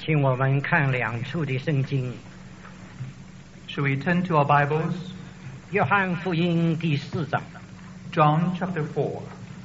请我们看两处的圣经。 Shall we turn to our Bibles? 约翰福音第4章。 John chapter 4.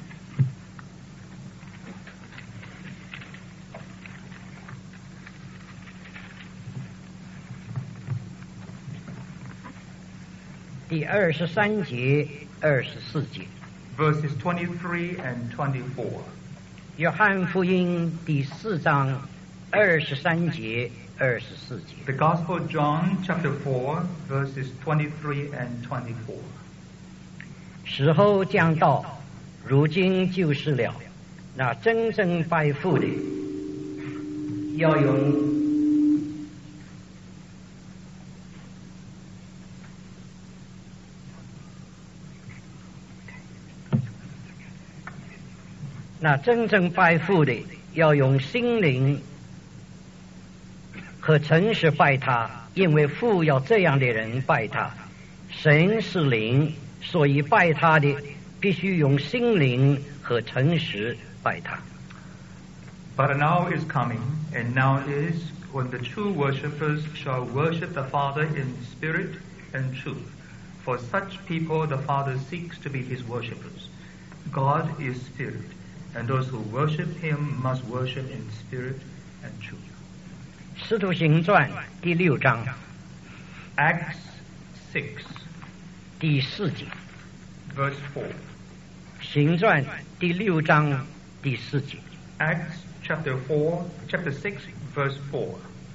第23节、24节。 Verses 23 and 24. 约翰福音第4章23节、24节。 The Gospel of John chapter 4 verses 23 and 24. 时候将到，如今就是了。那真正拜父的，要用心灵和诚实拜他，因为父要这样的人拜他。神是灵，所以拜他的必须用心灵和诚实拜他。 But an hour is coming, and now is, when the true worshippers shall worship the Father in spirit and truth. For such people the Father seeks to be his worshippers. God is spirit, and those who worship him must worship in spirit and truth. 使徒行传第6章 Acts 6, 第4节。 verse 4. 行传第6章第4节。 Acts chapter 6, verse 4.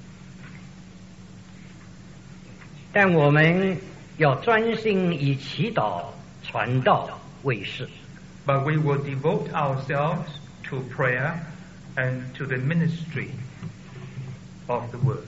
但我们要专心以祈祷、传道为事。 But we will devote ourselves to prayer and to the ministry of the word.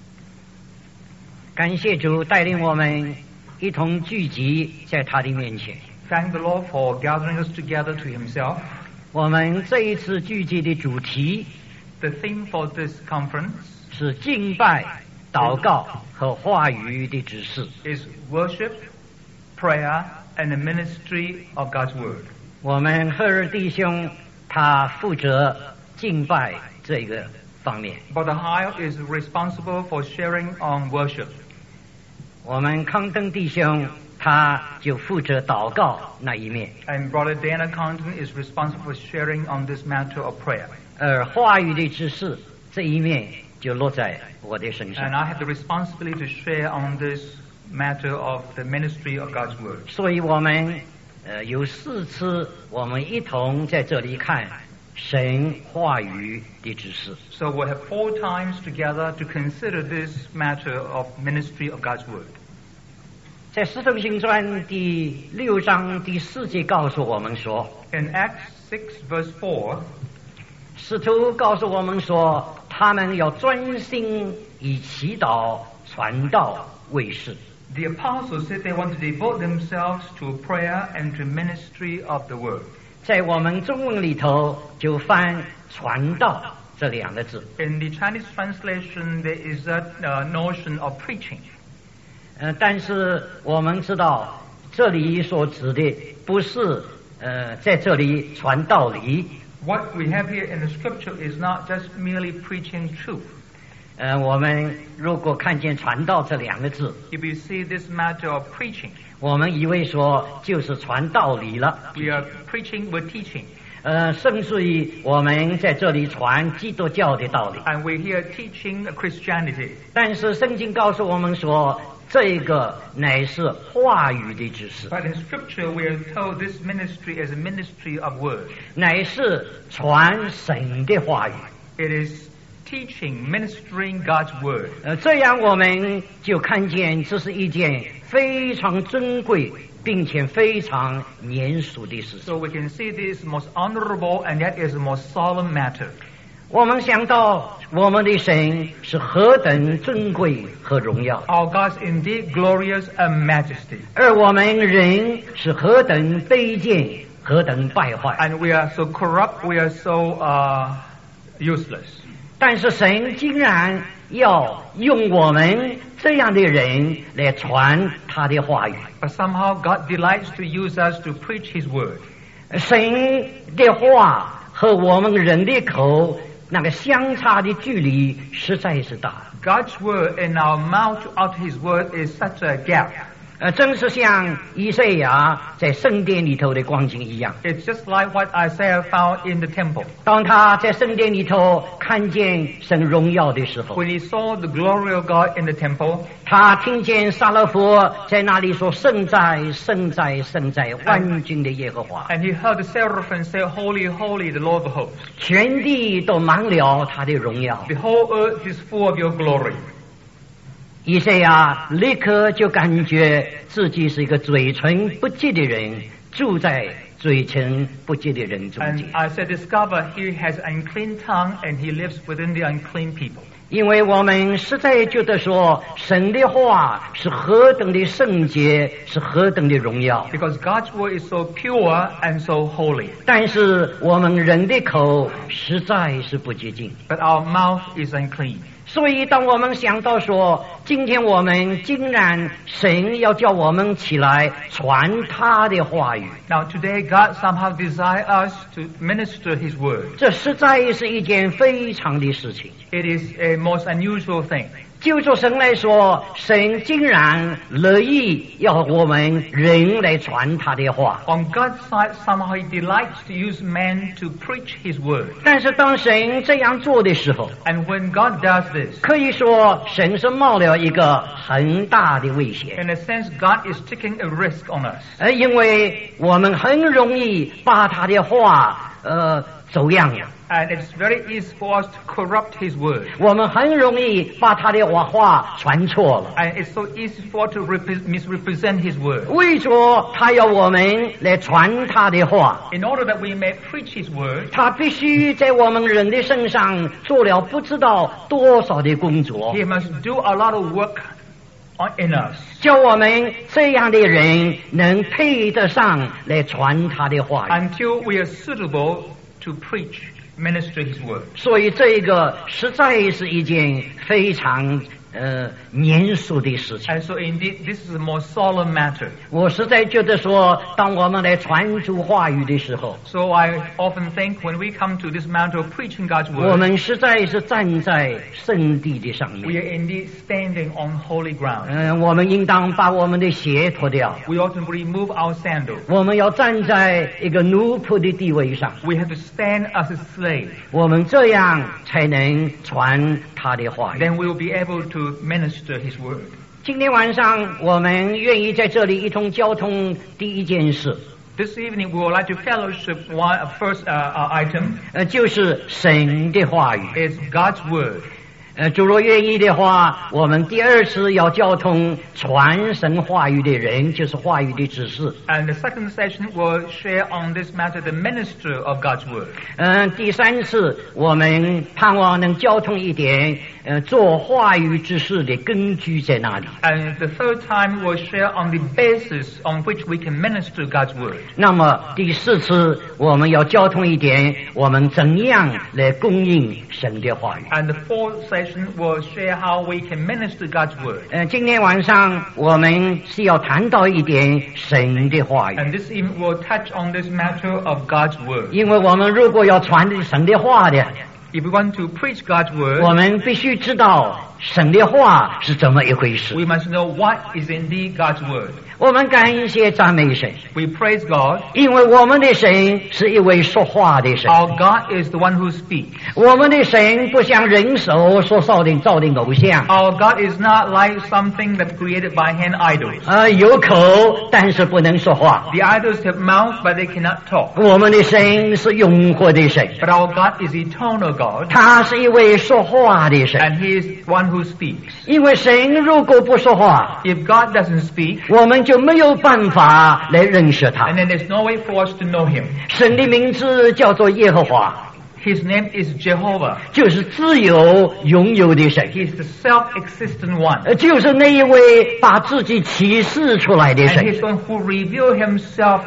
感谢主带领我们一同聚集在他的面前。 Thank the Lord for gathering us together to himself. 我们这一次聚集的主题 The theme for this conference 是敬拜、祷告和话语的指示。 is worship, prayer, and the ministry of God's word. 我们赫尔弟兄他负责敬拜这个方面， But the higher is responsible for sharing on worship. 我们康登弟兄他就负责祷告那一面， And Brother Dana Compton is responsible for sharing on this matter of prayer. 而话语的指示这一面就落在我的身 And 上。 I have the responsibility to share on this matter of the ministry of God's word. 所以我们有4次我们一同在这里看神话语的指示。 So we'll have 4 times together to consider this matter of ministry of God's word. 在使徒行传第6章第4节告诉我们说， In Acts 6 verse 4, 使徒告诉我们说，他们要专心以祈祷、传道为事。 the apostles said they want to devote themselves to prayer and to ministry of the word. 在我们中文里头就翻传道这2个字。 In the Chinese translation, there is that notion of preaching. 但是我们知道，这里所指的不是在这里传道理。 What we have here in the scripture is not just merely preaching truth. 我们如果看见传道这2个字， If you see this matter of preaching, 我们以为说就是传道理了。 we are preaching, we're teaching. 甚至于我们在这里传基督教的道理。 And we're here teaching Christianity. 但是圣经告诉我们说，这个乃是话语的指示， But in scripture, we are told this ministry is a ministry of word. 乃是传神的话语。 It is teaching, ministering God's word. 这样我们就看见这是一件非常珍贵并且非常严肃的事情。 So we can see this most honorable and yet is the most solemn matter. 我们想到我们的神是何等尊贵和荣耀， Our God is indeed glorious and majesty. 而我们人是何等卑贱，何等败坏。 And we are so corrupt, we are so useless. 但是神竟然要用我们这样的人来传他的话语。 But somehow God delights to use us to preach His word. 神的话和我们人的口那个相差的距离实在是大。 God's word and our mouth out His word is such a gap. 正是像以赛亚在圣殿里头的光景一样。 It's just like what Isaiah found in the temple. 当他在圣殿里头看见神荣耀的时候， When he saw the glory of God in the temple, 他听见撒勒佛在那里说：“圣在，圣在，圣在，万军的耶和华。” and he heard the seraphim say, Holy, holy, the Lord of hosts. 全地都满了他的荣耀。 The whole earth is full of your glory. 以赛亚立刻就感觉自己是一个嘴唇不洁的人，住在嘴唇不洁的人中 And 间。 Isaiah discovered he has an unclean tongue and he lives within the unclean people. 因为我们实在觉得说，神的话是何等的圣洁，是何等的荣耀。 Because God's word is so pure and so holy. 但是我们人的口实在是不洁净。 But our mouth is unclean. 所以当我们想到说，今天我们竟然神要叫我们起来传他的话语， Now today God somehow desires us to minister His word. 这实在是一件非常的事情。 It is a most unusual thing. 就着神来说，神竟然乐意要我们人来传他的话。 On God's side, somehow He delights to use man to preach His word. 但是当神这样做的时候， And when God does this, 可以说神是冒了一个很大的危险。 in a sense, God is taking a risk on us. 因为我们很容易把他的话走样了。 And it's very easy for us to corrupt His word. 我们很容易把他的话传错了。 And it's so easy for us to misrepresent His word. 为着他要我们来传他的话， In order that we may preach His word, 他必须在我们人的身上做了不知道多少的工作， He must do a lot of work in us. 叫我们这样的人能配得上来传他的话语。 Until we are suitable to minister His word. 所以这个实在是一件非常严肃的事情。 And so indeed, this is a more solemn matter. 我实在觉得说，当我们来传出话语的时候， So I often think when we come to this matter of preaching God's 我 word, 们实在是站在圣地的上 we 面。 are indeed standing on holy ground. 我们应当把我们的鞋脱掉， We ought to remove our sandals. 我们要站在一个奴仆的地位上， We have to stand as a slave. 我们这样才能传他的话语。 Then we will be able to minister His word. 今天晚上我们愿意在这里一同交通第一件事， This evening we would like to fellowship first item 就是神的话语。 is God's word. 主若愿意的话，我们第二次要交通传神话语的人，就是话语的指示。 And the second session will share on this matter the minister of God's word. 第三次我们盼望能交通一点，做话语指示的根据在哪里？ And the third time we'll share on the basis on which we can minister God's word. 那么第四次我们要交通一点，我们怎样来供应神的话语？ And the fourth session will share how we can minister God's word. 今天晚上我们是要谈到一点神的话语， And this evening we'll touch on this matter of God's word. 因为我们如果要传神的话的， If we want to preach God's 我 word, 们必须知道神的话是怎么一回事。 we must know what is indeed God's word. 我们感谢赞美神， We praise God. 因为我们的神是一位说话的神。 Our God is the one who speaks. 我们的神不像人手所造的偶像， Our God is not like something that's created by hand idols. 有口但是不能说话。 The idols have mouths, but they cannot talk. 我们的神是永活的神， But our God is eternal God, 他是一位说话的神。 and He is one who speaks. 因为神如果不说话， If God doesn't speak, 我们就没有办法来认识他 and。then there's no way for us to know Him. 神的名字叫做耶和华， His name is Jehovah. 就是自由拥有的神， He is the self-existent one. 就是那一位把自己启示出来的 And 神。 He's the one who revealed Himself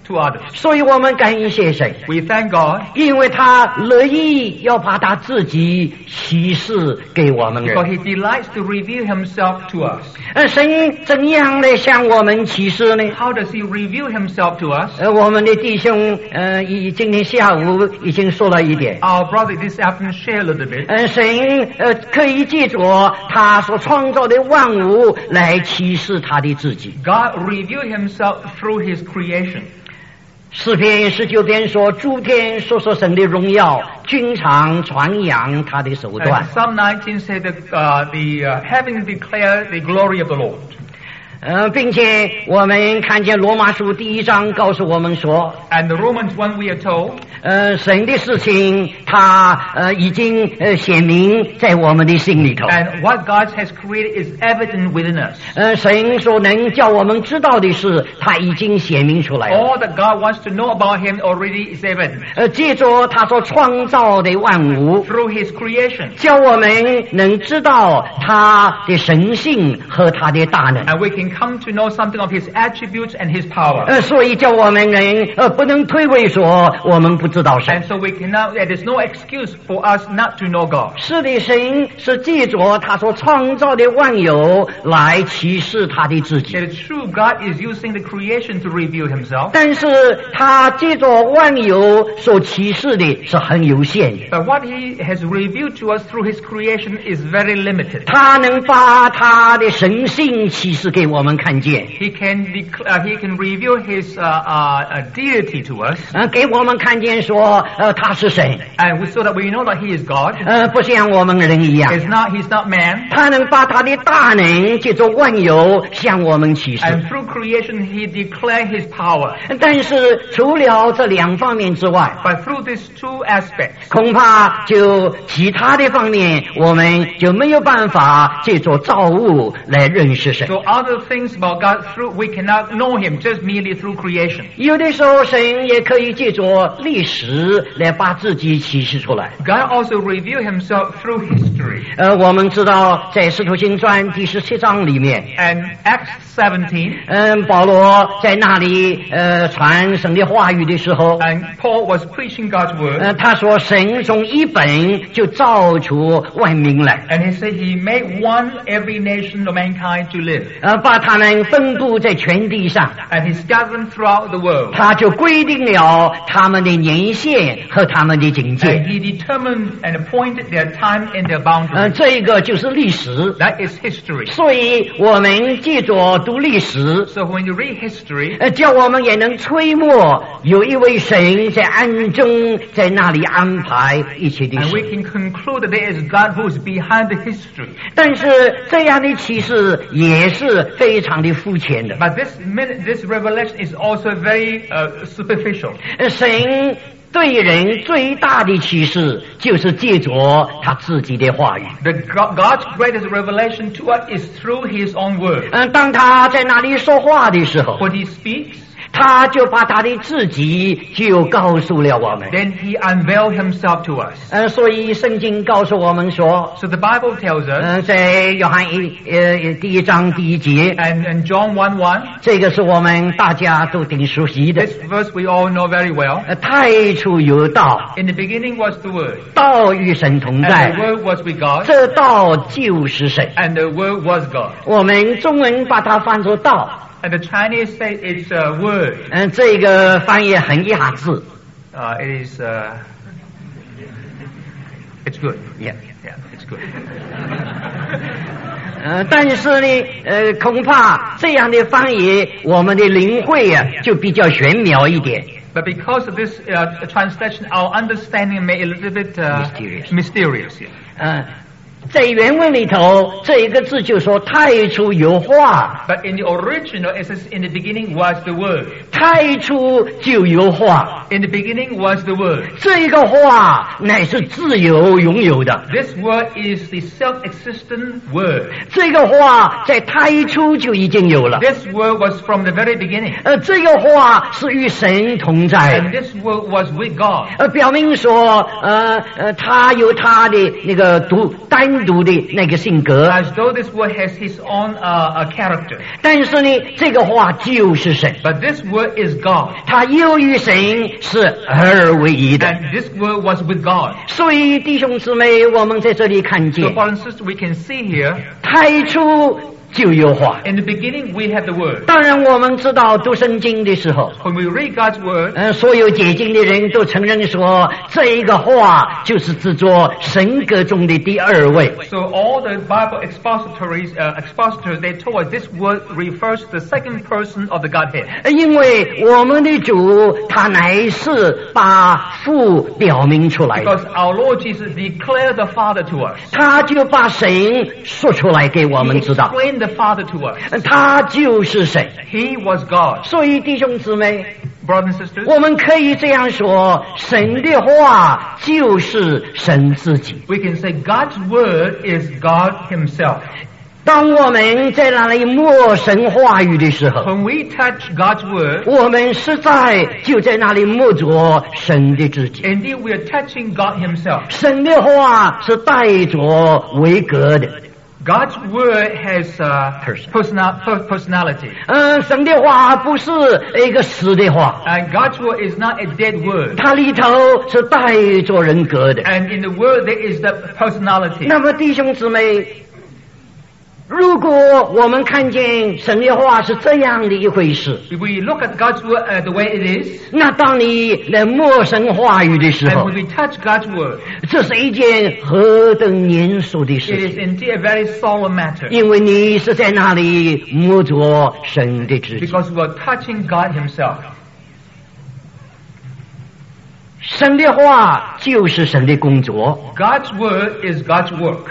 to others. 所以我们感谢神， We thank God 因为他乐意要把他自己启示给我们 because 人。 He delights to reveal Himself to us. 神怎样的向我们启示呢？ How does He reveal Himself to us? 我们的弟兄今天下午已经说了一点。 Our brother this afternoon shared a little bit. 神可以借着他所创造的万物来启示他的自己。 God revealed Himself through His creation. 诗篇19篇说，诸天所生的荣耀，均常传扬他的手段 And。Psalm 19 said that the heaven declare the glory of the Lord. 并且我们看见罗马书第1章告诉我们说， And the Romans 1 we are told 神的事情他已经显明在我们的心里头。 and what God has created is evident within us. 神所能叫我们知道的事，他已经显明出来了。 All that God wants to know about Him already is evident 借着他所创造的万物， through His creation. 叫我们能知道他的神性和他的大能。 And we can come to know something of His attributes and His power. 所以叫我们人不能推诿说我们不知道神。 And so we cannot, there is no excuse for us not to know God. 是的，神是借着他所创造的万有来启示他的自己。 It is true God is using the creation to reveal Himself. 但是他借着万有所启示的是很有限的。 But what He has revealed to us through His creation is very limited. 他能把他的神性启示给我们看见， He can reveal His deity to us. 给我们看见说，他是神， And so that we know that He is God. 不像我们人一样。 He's not man. 他能把他的大能借着万有向我们启示。 And through creation He declared His power. 但是除了这两方面之外， But through these two aspects, 恐怕就其他的方面，我们就没有办法借着造物来认识神。 so other things about God, we cannot know Him just merely through creation. 有的时候，神也可以借着历史来把自己启示出来。 God also revealed Himself through history. 我们知道在《使徒行传》第17章里面， And Acts 17, 保罗在那里传神的话语的时候， and Paul was preaching God's word. 他说神从一本就造出万民来， And He said He made one every nation of mankind to live. 把他们分布在全地上， And He scattered them throughout the world. 他就规定了他们的年限和他们的境 And 界。 He determined and appointed their time and their boundaries. 这个就是历史。 That is history. 所以我们借着读历史， So when you read history, 叫我们也能揣摩有一位神在暗中在那里安排一切的 and we 事。 can conclude that there is God who is behind the history. 但是这样的启示也是非常的肤浅的。 But this revelation is also very superficial. 神对人最大的启示就是借着他自己的话语。 God's greatest revelation to us is through His own word. 当他在那里说话的时候， When He speaks, 他就把他的自己就告诉了我们。 then He unveiled Himself to us. 所以圣经告诉我们说， So the Bible tells us, 在约翰第1章第1节， and in John 1:1, 这个是我们大家都挺熟悉的。 this verse we all know very well. 太初有道， In the beginning was the Word, 道与神同 and 在 the，Word was with God, 这道就是神。 and the Word was God. 我们中文把它翻作道， And the Chinese say it's a word. 这个翻译很雅致。 It is, it's good. Yeah. Yeah, it's good. 但是呢，恐怕这样的翻译，我们的灵会就比较玄妙一点。 But because of this translation, our understanding may a little bit mysterious. Yeah. 在原文里头，这一个字就说太初有话， But in the original, it says, in the beginning was the Word. 太初就有话， In the beginning was the Word. 这个话乃是自由拥有的。 This Word is the self-existent Word. 这个话在太初就已经有了。 This Word was from the very beginning. 这个话是与神同在 And this Word was with God. 表明说，他有他的那个单单独的那个性格， as though this word has his own character. 但是呢，这个话就是神， But this word is God. 它由于神是二为一的。 And this word was with God. 所以弟兄姊妹，我们在这里看 So, 见， brothers and sisters, we can see here, 太初就有话。 in the beginning we have the word. 当然，我们知道读圣经的时候， When we read God's word, 所有解经的人都承认说，这一个话就是指作神格中的第二位。 so all the Bible expositors, they told us this word refers to the second person of the Godhead. 因为我们的主他乃是把父表明出来的， Because our Lord Jesus declared the Father to us. 他就把神说出来给我 He 们知道， explained the Father to us. 他就是神。 He was God. 所以弟兄姊妹， Brothers and sisters, 我们可以这样说，神的话就是神自己。 we can say God's word is God himself. 当我们在那里默神话语的时候， When we touch God's word, 我们实在就在那里默着神的自己。 indeed we are touching God himself. 神的话是带着为格的， God's word has personality. 神的话不是一个死的话， And God's word is not a dead word. 它里头是带着人格的。 And in the word there is the personality. 那么弟兄姊妹，如果我们看见神的话是这样的一回事， If we look at God's word the way it is, 那当你来默神话语的时 and 候 when，we touch God's word, 这是一件何等严肃的 it 事 is 情， indeed a very solemn matter. 因为你是在那里摸着神的旨意。 Because we are touching God himself. 神的话就是神的工作， God's word is God's work.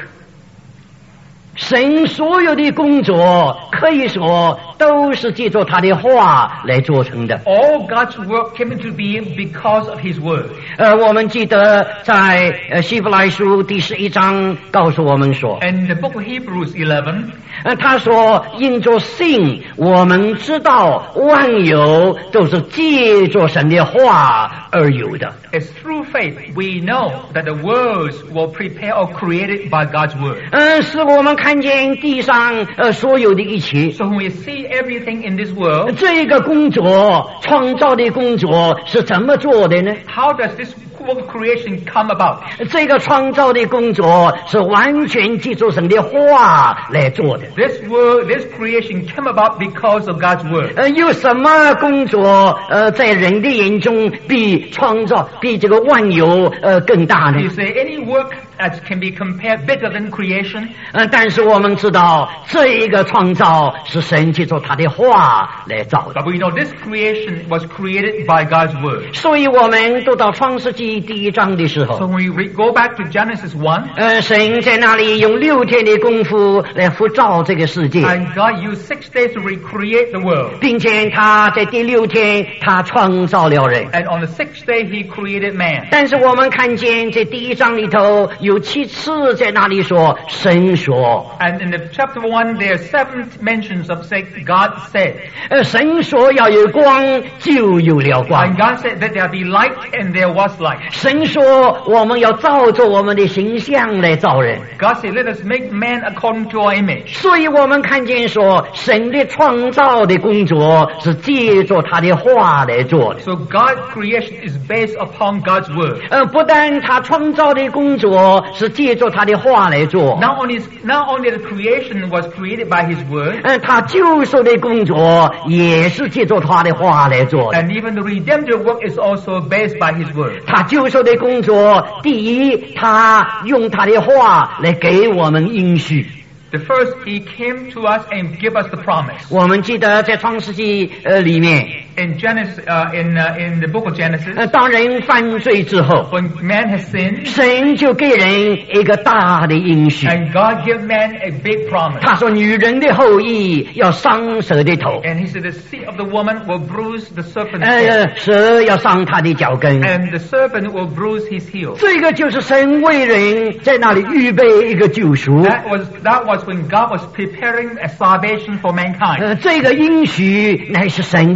神所有的工作可以说都是借着他的话来做成的。 All God's work came into being because of his word. 我们记得在希伯来书第11章告诉我们说， And in the book of Hebrews 11, 他说因着信，我们知道万有都是借着神的话而有的。 it's through faith we know that the worlds were prepared or created by God's word. 使我们看见地上所有的一切。 So when we see everything in this world, 这个工作，创造的工作是怎么做的呢？ how does this work of creation come about? 这个创造的工作是完全借助神的话来做的。 This creation came about because of God's word. 有什么工作在人的眼中比创造比这个万有更大呢？ Is there any work that can be compared bigger than creation? 但是我们知道，这一个创造是神借助他的话来造的。 But we know this creation was created by God's word. 所以我们读到创世纪第1章的时 So 候， when we go back to Genesis 1, 神在那里用6天的功夫来复造这个世界， and God used 6 days to recreate the world. 并且他在第6天他创造了人。 And on the 6th day he created man. 但是我们看见在第1章里头有7次在那里说神说， And in the chapter 1 there are 7 mentions of saying God said. 神说要有光，就有了光。 And God said that there be light and there was light. 神说我们要照着我们的形象来造人。 God said, let us make man according to our image. 所以我们看见说神的创造的工作是借着他的话来做的。 So God's creation is based upon God's word. 不但他创造的工作是借着他的话来做， Not only the creation was created by his word, 他救赎的工作也是借着他的话来做的。 and even the redemptive work is also based by his word. 他救赎的工作，第一，他用他的话来给我们应许。 The first, he came to us and give us the promise. 我们记得在创世纪里面， In Genesis, in the book of Genesis, 当人犯罪之后， when man has sinned, 神就给人一个大的应许。 and God gave man a big promise. 他说：“女人的后裔要伤蛇的头， And he said, the seed of the woman will bruise the serpent's head, 蛇要伤他的脚跟。” and the serpent will bruise his heel. 这个就是神为人在那里预备一个救赎。 That was when God was preparing a salvation for mankind. 这个应许乃是神的话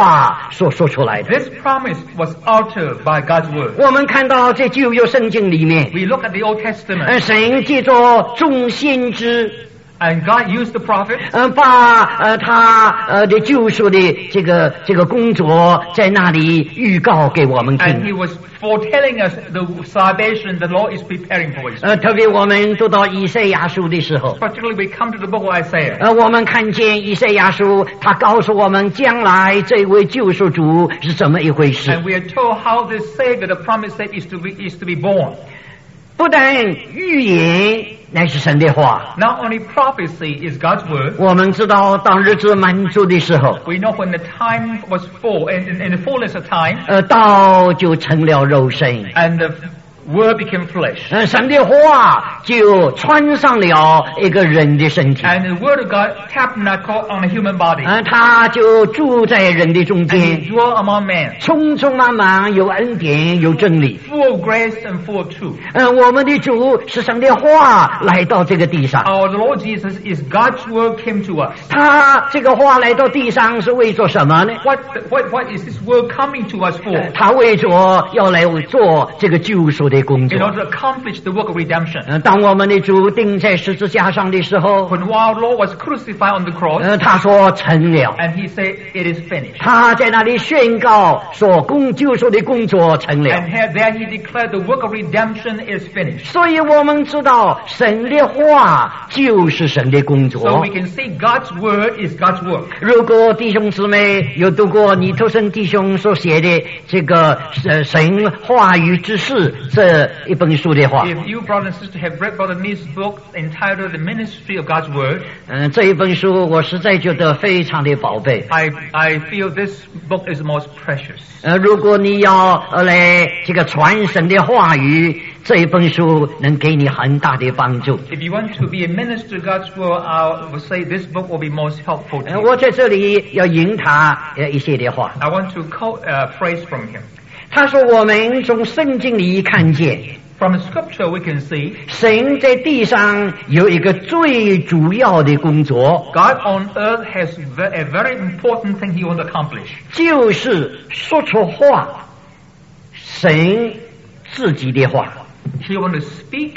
话所说出来的。 This promise was uttered by God's word. 我们看到在旧约圣经里面， We look at the Old Testament, 神借着众先知， and God used the prophets, 把他的救赎的这个工作在那里预告给我们 and 听。 He was foretelling us the salvation the Lord is preparing for His. 特别我们读到以赛亚书的时候， Particularly, we come to the book of Isaiah. 我们看见以赛亚书，他告诉我们将来这位救赎主是怎么一回事。 And we are told how this Savior, the promised Savior, is to be born. 不但预言乃是神的话， Not only prophecy is God's word. 我们知道当日子满足的时候， We know when the time was full, in the fullness of time, 道就成了肉身， and the Word became flesh. 神的话就穿上了一个人的身体， And the Word of God tabernacled on a human body. 他就住在人的中 And 间， He dwelt among men, 匆匆忙忙有恩典有真理。 full of grace and full of truth. 我们的主是神的话来到这个地上， Our Lord Jesus is God's Word came to us. 他这个话来到地上是为做什么呢？ What is this Word coming to us for? 他为着要来做这个救赎的工 In 作。 order to accomplish the work of redemption. 当我们的主钉在十字架上的时候， When our Lord was crucified on the cross, 他说成了。 and He said, "It is finished." 他在那里宣告说救赎的工作成了。 And there He declared the work of redemption is finished. 所以我们知道神的话就是神的工 So 作 we。can see God's Word is God's work. 如果弟兄姊妹有读过尼托森弟兄所写的这个神话语之事这一本书的话， If you, brother and sister, have read Brother Nee's book entitled The Ministry of God's Word, 这一本书我实在觉得非常的宝贝。 I feel this book is most precious. 如果你要来这个传神的话语，这一本书能给你很大的帮助。 If you want to be a minister of God's Word, I will say this book will be most helpful to you. 我在这里要引他一些的话。 I want to quote a phrase from him. 他说：“我们从圣经里看见， From the scripture we can see 神在地上有一个最主要的工作， God on earth has a very important thing He wants to accomplish. 就是说出话，神自己的话。 He wants to speak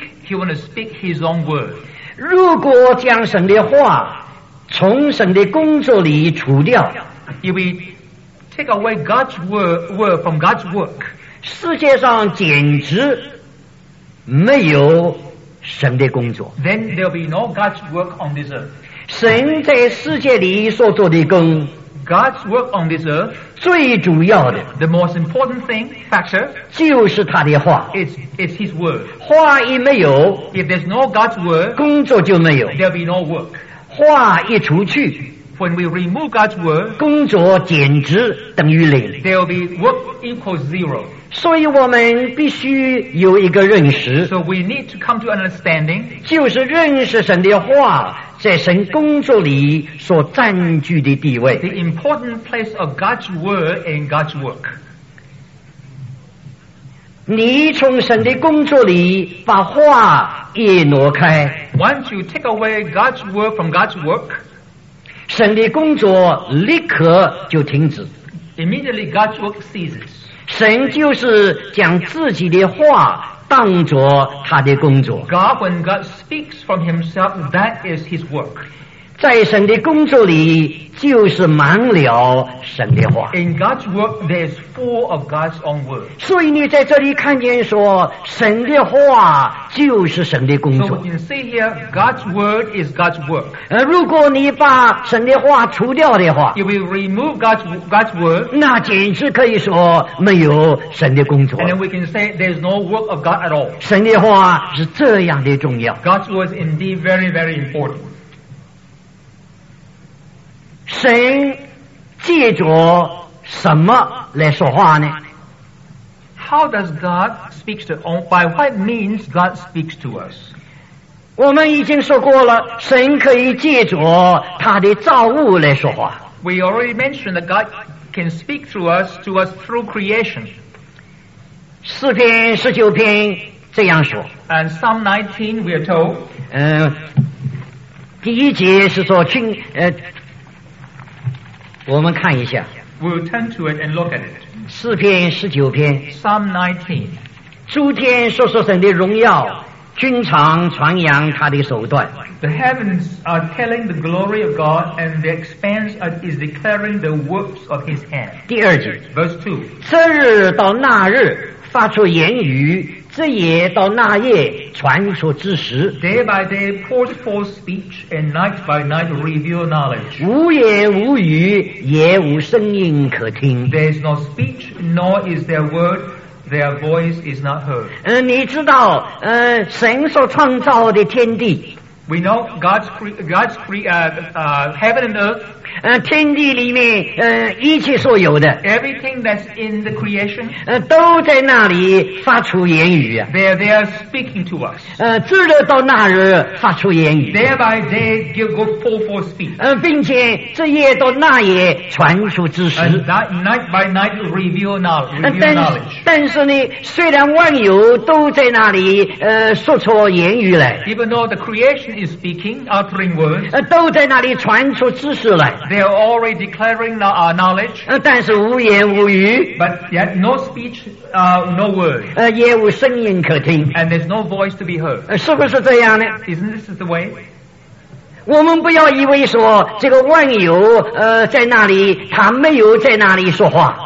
His own word. 如果将神的话从神的工作里除掉， If we take away God's word from God's work, 世界上简直没有神的工作。 then there'll be no God's work on this earth. 神在世界里所做的工， God's work on this earth, 最主要的 the most important factor, 就是他的话。 is His word. 话一没有， If there's no God's word, 工作就没有； there'll be no work. 话一除去， When we remove God's word, 工作简直等于零。 there'll be work equals zero. 所以我们必须有一个认识， So we need to come to an understanding, 就是认识神的话在神工作里所占据的地 the 位。 important place of God's word in God's work. 你从神的工作里把话一挪开， Once you take away God's word from God's work, 神的工作立刻就停止。 immediately God's work ceases. 神就是将自己的话当作他的工作。 God, when God speaks from Himself, that is His work. 在神的工作里，就是满了神的话。 In God's work, there is full of God's own word. 所以你在这里看见说，神的话就是神的工 So 作 we。can see here, God's word is God's work. 如果你把神的话除掉的话， If we remove God's word, 那简直可以说没有神的工作。 and then we can say there is no work of God at all. 神的话是这样的重要。 God's word is indeed very, very important. 神借着什么来说话呢？ How does God speak to? By what means God speaks to us? 我们已经说过了，神可以借着他的造物来说话。 We already mentioned that God can speak to us through creation. 诗篇19篇这样说， And Psalm 19, we are told, 第一节是说我们看一下， we'll turn to it and look at it. 诗篇19篇， Psalm 19. 诸天说神的荣耀，君常传扬他的手段。 The heavens are telling the glory of God, and the expanse is declaring the works of His hand. 第2节， Verse 2. 这日到那日发出言语，这夜到那夜传出知识。 Day by day pours forth speech, and night by night reveal knowledge. 无言无语，也无声音可听。 There is no speech, nor is there word. Their voice is not heard. 你知道，神所创造的天地， We know God's heaven and earth. 天地里面，一切所有的， Everything that's in the creation, 都在那里发出言语啊。 they are speaking to us. 这日到那日发出言语， Day by day, go forth speech. 并且这夜到那夜传出知识。 And night by night reveal knowledge. 但是呢，虽然万有都在那里说出言语来， Even though the creation is speaking, uttering words, 都在那里传出知识来， they are already declaring knowledge, 但是无言无语， but yet no speech, no word, 也无声音可听， and there's no voice to be heard. 是不是这样呢？ Isn't this the way? 我们不要以为说这个万有在那里，他没有在那里说话，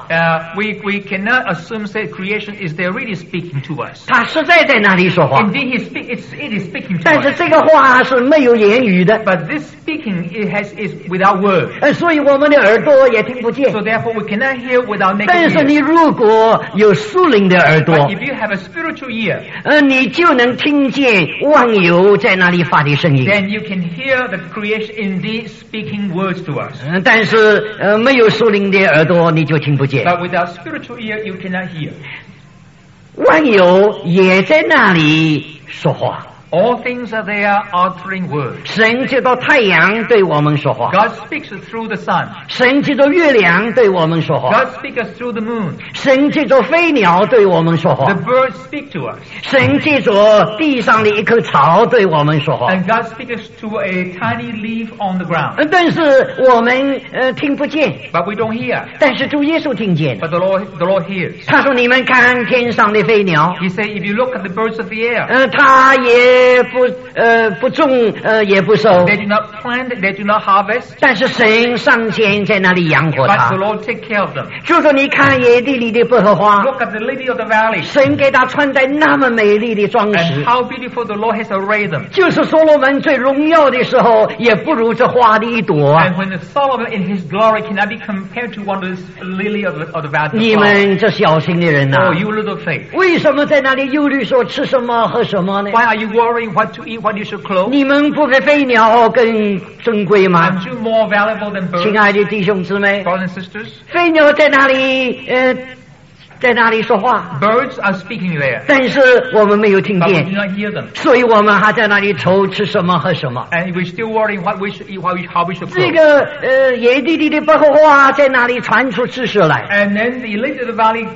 We cannot assume that creation is there really speaking to us. 他实在在那里说话， Indeed, it is speaking to 但是 us. 这个话是没有言语的， But this speaking is without word. 所以我们的耳朵也听不见。 So therefore, we cannot hear without 但 making 是你 ears. 如果有属灵的耳朵， But if you have a spiritual ear, 你就能听见万有在那里发的声音。 then you can hear the creation indeed speaking words to us. 但是没有属灵的耳朵，你就听不见。 But without spiritual ear, you cannot hear. 万有也在那里说话。 All things are there uttering words. 神借着太阳对我们说话， God speaks through the sun. 神借着月亮对我们说话， God speaks through the moon. 神借着飞鸟对我们说话， The birds speak to us. 神借着地上的一棵草对我们说话。 And God speaks to a tiny leaf on the ground. 但是我们听不见， But we don't hear. 但是主耶稣听见。 But the Lord hears. 他说：“你们看天上的飞鸟， He said, if you look at the birds of the air, 他也不种，也不收， they do not plant, they do not harvest, 但是神上前在那里养活 but 它 the。Lord take care of them. 就说你看野地里的百合花， Look at the lily of the valley, 神给它穿戴那么美丽的装 and 饰。 how beautiful the Lord has arrayed them. 就是所罗门最荣耀的时候，也不如这花的一朵啊！ And when the Solomon in his glory cannot be compared to one of the lily of the valley. 你们这小心的人呐、 Oh, you little faith. 为什么在那里忧虑说吃什么喝什么呢？ Why are you worrying what to eat, what you should clothe? 你们不比飞鸟更珍贵吗？ Aren't you more valuable than 亲 birds, 爱的弟兄姊妹， brothers and sisters? 飞鸟在哪里？在哪里说话？ Birds are speaking there, 但是我们没有听 but we 见 do，not hear them. 所以我们还在那里愁吃什么喝什么。 And we're still worrying what we should eat, how we should 这 clothe. 个野地里的百合花在哪里传出知识来？ And then the lily of the valley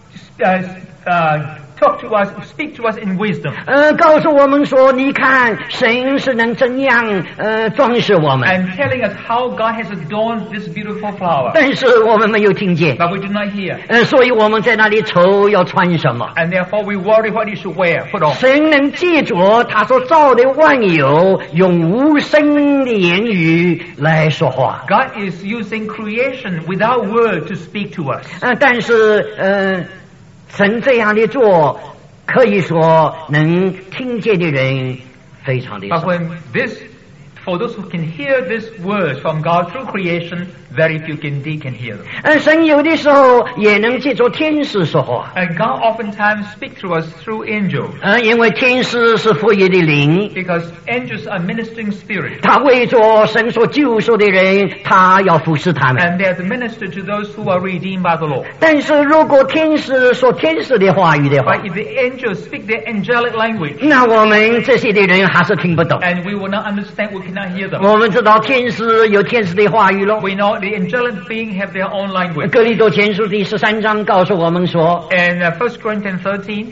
talk to us, speak to us in wisdom. 告诉我们说，你看神是能怎样装饰我们， And telling us how God has adorned this beautiful flower. 但是我们没有听见， But we do not hear. 所以我们在那里愁要穿什么。 And therefore we worry what you should wear, put on. 神能借着他所造的万有，用无声的言语来说话。 God is using creation without word to speak to us. 但是神这样的做，可以说能听见的人非常的 But 少。 when for those who can hear these words from God through creation, very few indeed can hear them. 神有的时候也能借着天使说话。 And God oftentimes speaks to us through angels. 因为天使是活跃的灵， Because angels are ministering spirits. 他为着神所救赎的人，他要服侍他们。 And they are to minister to those who are redeemed by the Lord. 但是如果天使说天使的话语的话， But if the angels speak their angelic language, 那我们这些的人还是听不懂。 and we will not understand, we cannot hear them. 我们知道天使有天使的话语咯。 We know the angelic being have their own language. 哥林多前书第13章告诉我们说， And 1 Corinthians 13,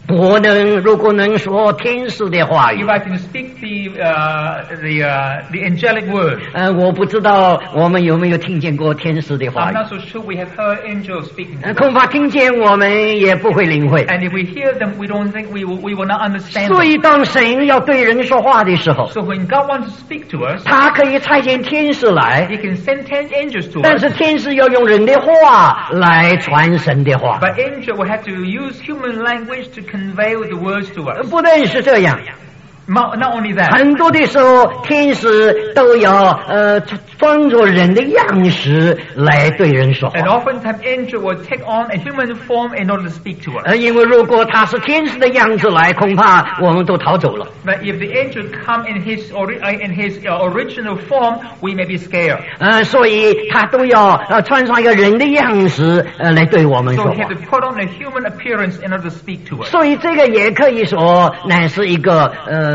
如果能说天使的话语 if I can speak the angelic word, 我不知道我们有没有听见过天使的话 I'm 语 not so sure we have heard angels speaking to us. 恐怕听见我们也不会领会 And if we hear them, we don't think we will not understand 所 them. 以当神要对人说话的时候 So when God wants to speak to us, 他可以差遣天使来 He can send 10 angels to 但 us. 是天使要用人的话来传神的话 But angel will have to use human language to convey the words to us. 不但是这样 Not only that, 很多的时候天使都要装作人的样式来对人说话 and oftentimes angel will take on a human form in order to speak to us. 因为如果他是天使的样子来恐怕我们都逃走了 But if the angel come in his original form, we may be scared. 所以他都要穿上一个人的样式来对我们 So 说 he 话 had to put on a human appearance in order to speak to us. 所以这个也可以说乃是一个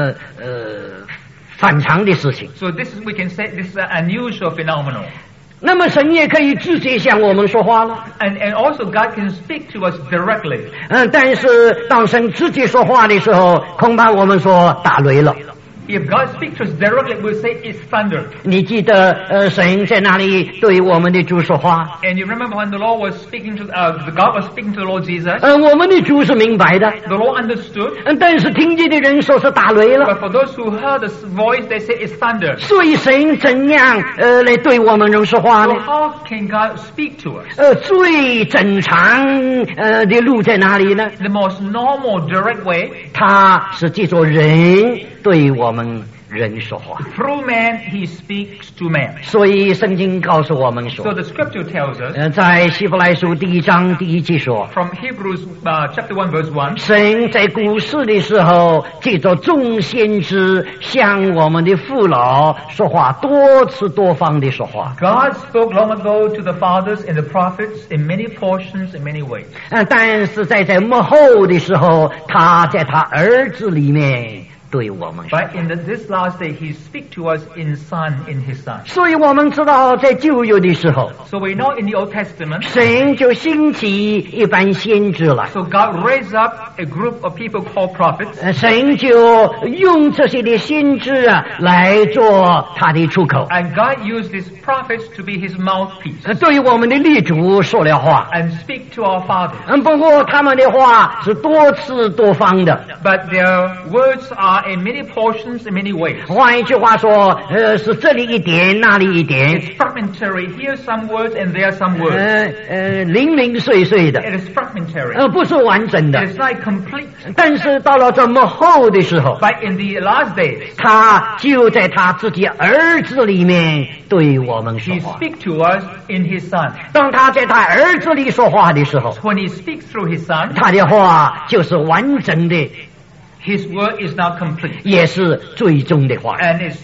反常的事情 So we can say this is an unusual phenomenon. 那么神也可以直接向我们说话了 And also God can speak to us directly. 但是当神直接说话的时候恐怕我们说打雷了 If God speaks to us directly, we'll say it's thunder. 你记得神在那里对我们的主说话 And you remember when the Lord was speaking to God was speaking to the Lord Jesus. 我们的主是明白的 The Lord understood. 但是听见的人说是打雷了 But for those who heard the voice, they say it's thunder. 所以神怎样来对我们人说话 So 呢 how can God speak to us? 最正常的路在哪里呢 The most normal, direct way, 他是借着人对我们人说话 through man, He speaks to man. 所以圣经告诉我们 So 说 the Scripture tells us 在希伯来书第1章第1节说 from Hebrews chapter 1 verse 1. 神在古时的时候借着众先知向我们的父老说话多次多方的说话 God spoke long ago to the fathers and the prophets in many portions, in many ways. 但是在末后的时候他在他儿子里面对我们说 But in this last day, He speaks to us in His Son. 所以我们知道在旧约的时候 So we know in the Old Testament, 神就兴起一班先知来 so God raised up a group of people called prophets, 神就用这些的先知来做他的出口 and God used these prophets to be His mouthpiece 对我们的列祖说了话 and speak to our fathers. 不过他们的话是多次多方的 But their words are in many portions, in many ways. 换一句话说是这里一点那里一点 It's fragmentary. Here some words and there some words. 零零碎碎的 It is fragmentary. 不是完整的 It is not complete. 但是到了这么后的时候 But in the last days, 他就在他自己儿子里面对我们说 He 话 speaks to us in His Son. 当他在他儿子里说话的时候 When He speaks through His Son, 他的话就是完整的 His word is not complete. 也是最终的话 And is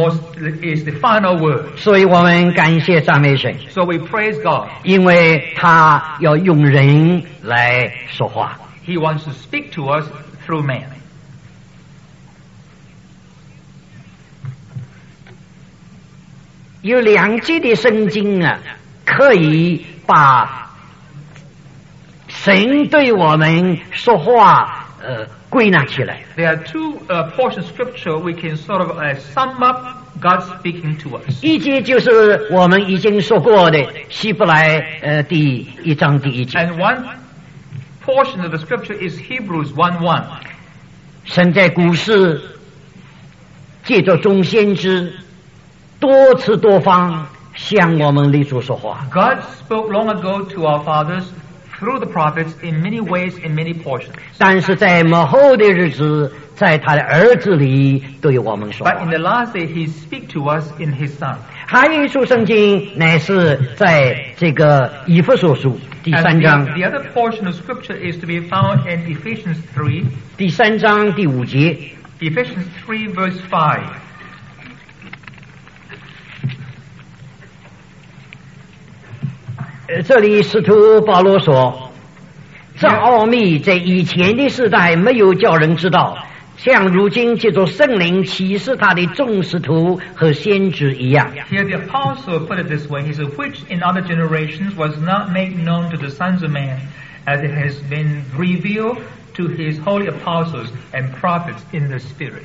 the final word. 所以我们感谢赞美神 So we praise God. 因为他要用人来说话 He wants to speak to us through man. 有2节的圣经可以把神对我们说话归纳起来 There are two portions of Scripture we can sort of sum up God speaking to us. 一节就是我们已经说过的希伯来第1章第1节 And one portion of the Scripture is Hebrews 1:1. 神在古时借着众先知多次多方向我们立主说话 God spoke long ago to our fathers through the prophets in many ways, in many portions. 但是在末后的日子在他的儿子里对我们说 But 话 in the last day, He speaks to us in His Son. 还有一处圣经乃是在这个以弗所书第 And 3章 the other portion of Scripture is to be found in Ephesians 3, 第3章第5节 Ephesians 3 verse 5. 这里使徒保罗说这奥秘在以前的时代没有叫人知道像如今借着圣灵启示他的众使徒和先知一样 Here the apostle put it this way. He said, which in other generations was not made known to the sons of man, as it has been revealed to his holy apostles and prophets in the Spirit.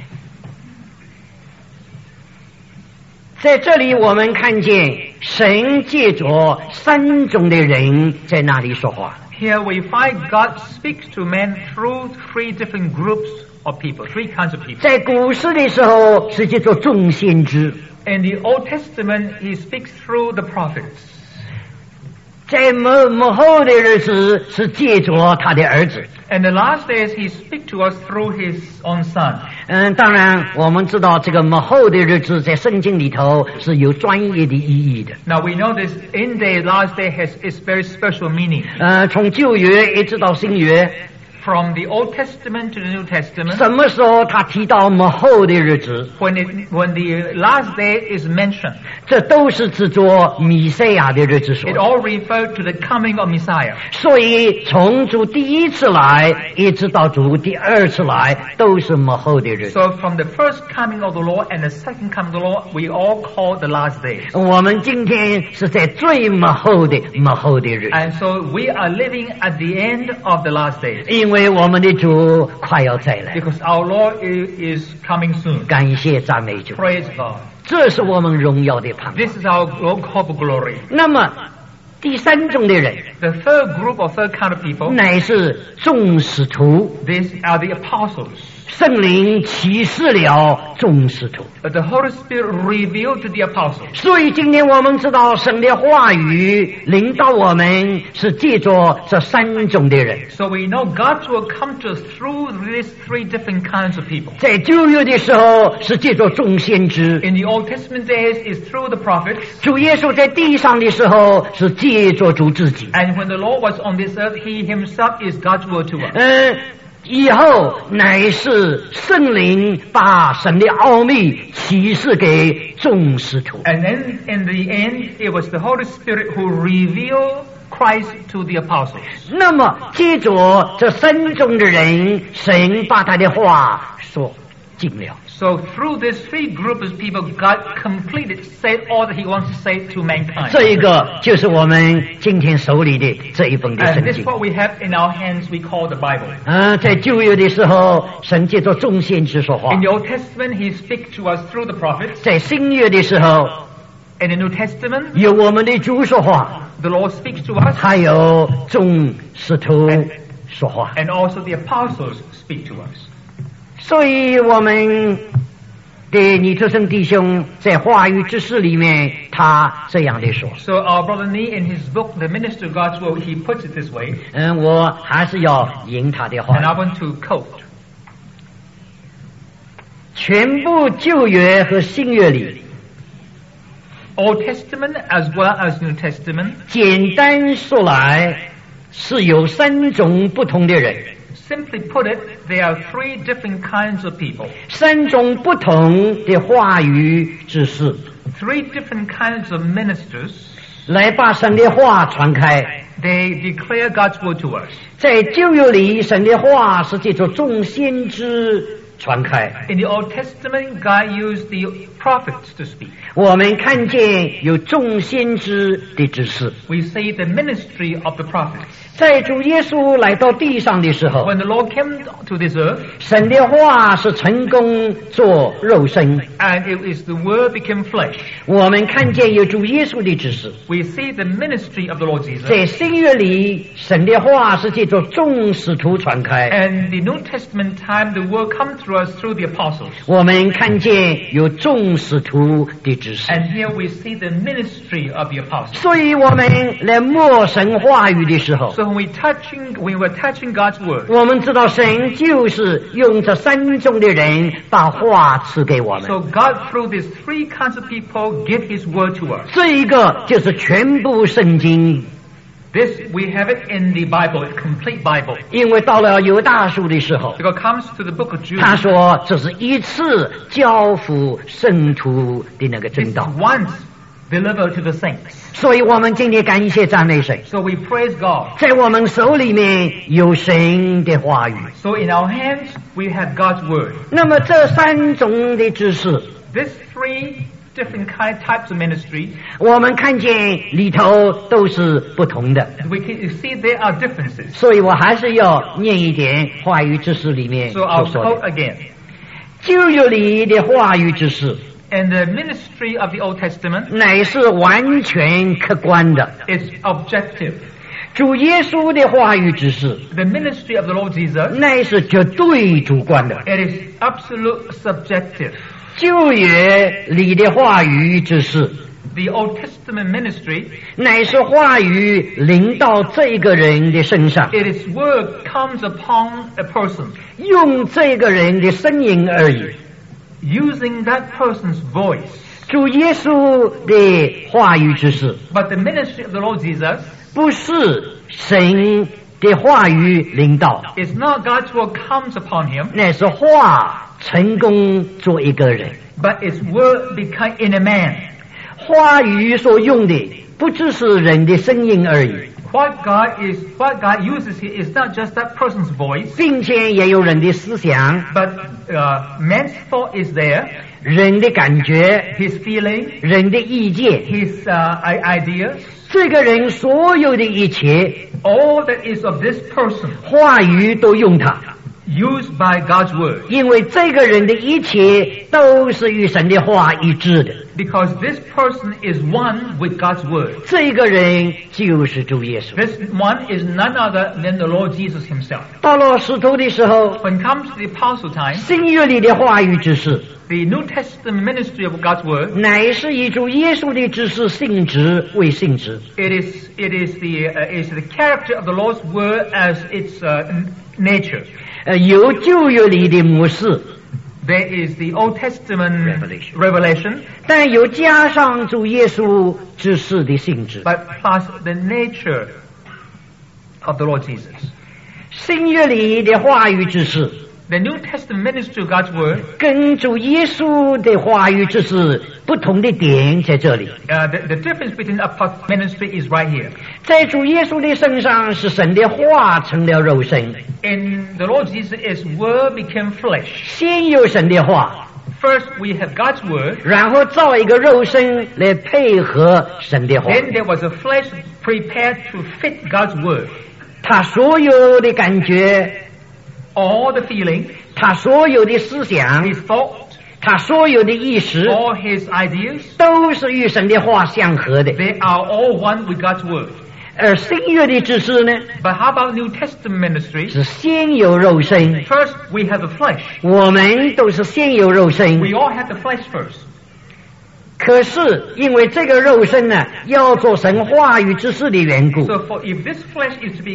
在这里我们看见神借着三种的人在那里说话。 Here we find God speaks to men through three different groups of people, three kinds of people. 在古时的时候是借着众先知， In the Old Testament, he speaks through the prophets. 在末后的日子是借着他的儿子。 In the last days, he speaks to us through his own son. 当然我们知道这个末后的日子在圣经里头是有专业的意义的。 Now we know this in the last day has its very special meaning. 从旧约一直到新约， From the Old Testament to the New Testament, 什么时候他提到末后的日子， when the last day is mentioned, 这都是指着弥赛亚的日子说 it 的。 all refers to the coming of Messiah. 所以从主第一次来一直到主第二次来，都是末后的日子。 So from the first coming of the Lord and the second coming of the Lord, we all call the last days. 我们今天是在最末后的日子， And so we are living at the end of the last days. 因为我们的主快要再来。 Because our Lord is coming soon. 感谢赞美主， Praise God. 这是我们荣耀的盼望。 This is our hope of glory. 那么第三种的人， The third group or third kind of people, 乃是众使徒， these are the apostles. 圣灵启示了众使徒。 The Holy Spirit revealed to the apostles. 所以今天我们知道神的话语领导我们是借着这三种的人。 So we know God will come to us through these three different kinds of people. 在旧约的时候是借着众先知， In the Old Testament days is through the prophets. 主耶稣在地上的时候是借着主自己。 And when the Lord was on this earth, He Himself is God's word to us. 以后乃是圣灵把神的奥秘启示给众使徒。 And then in the end, it was the Holy Spirit who revealed Christ to the apostles. 那么接着这三种的人，神把他的话说尽了。 So through these three groups of people, God completed, said all that He wants to say to mankind. 这一个就是我们今天手里的这一本的 And 圣 this is 经。 what we have in our hands, we call the Bible. 在旧约的时候，神借着众先知说话； In the Old Testament, He speaks to us through the prophets. 在新约的时候， In the New Testament, 有我们的主说话， the Lord speaks to us, 还有众使徒说话。 and also the apostles speak to us. 所以我们的尼特森弟兄在话语之诗里面，他这样的说。 So our brother Nee, in his book, The Minister of God's Will, he puts it this way, 我还是要引他的 and I 话。 want to quote. 全部旧约和新约里， Old Testament as well as New Testament, 简单说来，是有三种不同的人， simply put it, there are three different kinds of people, 三种不同的话语指示， three different kinds of ministers. 来把神的话传开。 They declare God's word to us. 在旧约里，神的话是借着众先知传开。 In the Old Testament, God used the prophets to speak. 我们看见有众先知的指示。 We see the ministry of the prophets. 在主耶稣来到地上的时候， When the Lord came to this earth, 神的话是成功做肉身。 and it is the word became flesh. 我们看见有主耶稣的指示。 We see the ministry of the Lord Jesus. 在新约里，神的话是借着众使徒传开。 And the New Testament time, the word comes to us through the apostles. 我们看见有众使徒的指示。 And here we see the ministry of the apostles. 所以我们来默神话语的时候， So when we're touching God's word, 我们知道神就是用这三种的人把话赐给我们。 so God through these three kinds of people give His word to us. 这一个就是全部圣经。 This, we have it in the Bible, the complete Bible. 因为到了犹大书的时候， Because it comes to the book of Jude, 他说这是一次交付圣徒的那个 this 真 is 道。 once delivered to the saints. 所以我们今天感谢赞美神， So we praise God. 在我们手里面有神的话语。 So in our hands, we have God's word. 那么这三种的知识， These three different types of ministry. 我们看见里头都是不同的， We can see there are differences. 所以我还是要念一点话语知识里面 So 所 I'll 说 quote 的。 again. 旧约里的话语知识 And the ministry of the Old Testament 乃是完全客观的， is objective. 主耶稣的话语知识 The ministry of the Lord Jesus, 乃是绝对主观的。 it is absolute subjective. 旧约里的话语知识 The Old Testament ministry, 乃是话语临到这个人的身上， it is word comes upon a person, 用这个人的声音而已。 using that person's voice. 主耶稣的话语知识 But the ministry of the Lord Jesus 不是神的话语领导， is not God's word comes upon him, 乃是话成功做一个人。 but its word become in a man. 话语所用的不只是人的声音而已， What God uses here is not just that person's voice, 并且也有人的思想、 but man's thought is there, 人的感觉、 his feeling, 人的意见。 his ideas, 这个人所有的一切 all that is of this person 话语都用它， used by God's word. 因为这个人的一切都是与神的话一致的。 Because this person is one with God's word. 这个人就是主耶稣。 This one is none other than the Lord Jesus himself. 到了使徒的时候， When it comes to the apostle time, 新约里的话语知识 the New Testament ministry of God's word, 乃是以主耶稣的知识性质为性质。 it is the character of the Lord's word as its nature. 有旧约里的模式， There is the Old Testament revelation, 但有加上主耶稣知识的性质。 but plus the nature of the Lord Jesus. 新约里的话语知识 The New Testament ministry of God's word, 跟主耶稣的话语知识不同的点在这里。 the difference between the apostle ministry is right here. 在主耶稣的身上是神的话成了肉身， In the Lord Jesus, His word became flesh. 先有神的话， First, we have God's word. 然后造一个肉身来配合神的话。 Then there was a flesh prepared to fit God's word. 他所有的感觉， All the feeling, 他所有的思想， his thought, 他所有的意识， all his ideas, 都是与神的话相合的。 they are all one with God's word. 而新约的知识呢， But how about New Testament ministry? 是先有肉身， First, we have the flesh. 我们都是先有肉身。 We all have the flesh first. 可是因为这个肉身呢，要做神话语知识的缘故， So, if this flesh is to be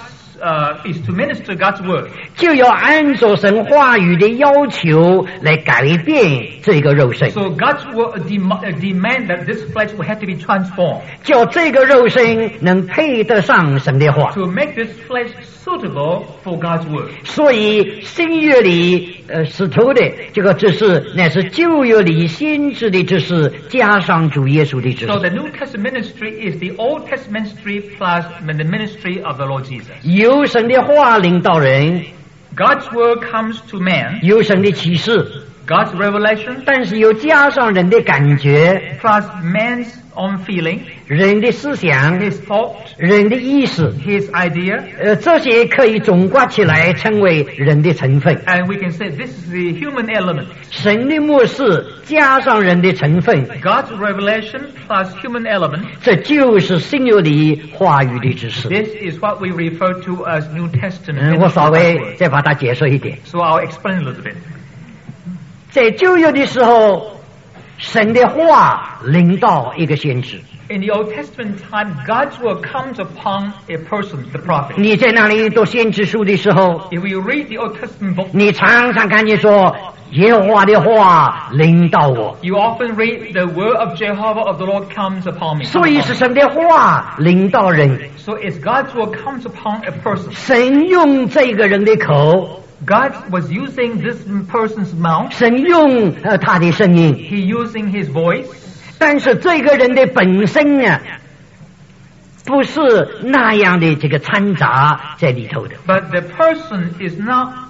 is to minister God's word, 就要按照神话语的要求来改变这个肉身， so God's word demand that this flesh will have to be transformed 叫这个肉身能配得上神的话。 to make this flesh suitable for God's word. 所以新约里使徒的这个知识，乃是旧约里先知的知识加上主耶稣的知 So 识。 the New Testament ministry is the Old Testament ministry plus the ministry of the Lord Jesus. 有神的话领导人， God's word comes to man, 有神的启示， God's revelation 但是又加上人的感觉、 plus man's own feeling, 人的思想、 his thought, 人的意识， his idea, 这些可以总括起来称为人的成分。 and we can say this is the human element. 神的末世加上人的成分， God's revelation plus human element. 这就是新约里话语的知识。 This is what we refer to as New Testament. 我稍 ministry of 微 God's word. 再把它解释一点。 So I'll explain a little bit. 在旧约的时候，神的话领导一个先知。 In the Old Testament time, God's word comes upon a person, the prophet. 你在那里读先知书的时候， If we read the Old Testament book, 你常常看见说耶和华的话领导我， you often read the word of Jehovah of the Lord comes upon me. 所以是神的话领导人。 So it's God's word comes upon a person. 神用这个人的口， God was using this person's mouth. 神用他的声音， He using his voice. 但是这个人的本身啊，不是那样的这个掺杂在里头的。 But the person is not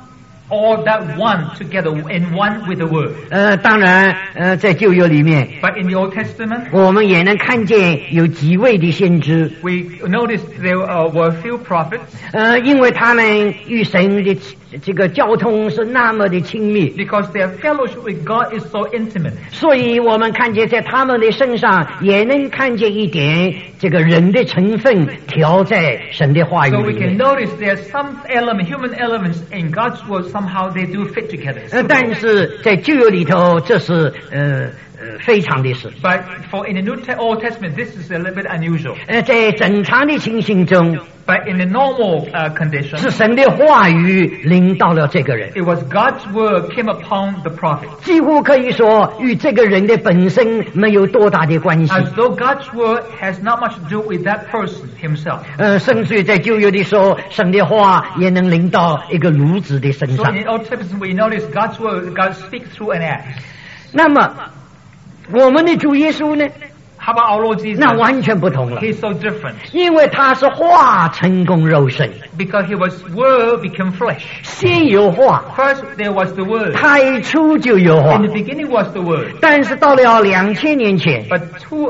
all that one together in one with the Word. 当然，在旧约里面， But in the Old Testament, 我们也能看见有几位的先知， we noticed there were few prophets 因为他们与神的这个交通是那么的亲密， because their fellowship with God is so intimate. 所以我们看见在他们的身上也能看见一点这个人的成分调在神的话语 So 里 we can 面。 notice there's some human elements in God's Word, somehow they do fit together. 但是在旧约里头，这是非常的事。 But for in the Old Testament, this is a little bit unusual. 在正常的情形中， But in the normal condition, 是神的话语领到了这个人， it was God's Word came upon the prophet. 几乎可以说与这个人的本身没有多大的关系。 As though God's Word has not much to do with that person himself. 甚至于在旧约的时候，神的话也能临到一个孺子的身 So 上 in。the Old Testament, we notice God's Word, God speaks through an act. 那么，我们的主耶稣呢？ How about our Lord Jesus? 那完全不同了， He's so different 因为他是化成功肉身， because he was Word became flesh. 先有话， First there was the Word. 太初就有话 In the，beginning was the Word. 但是到了2000年前， But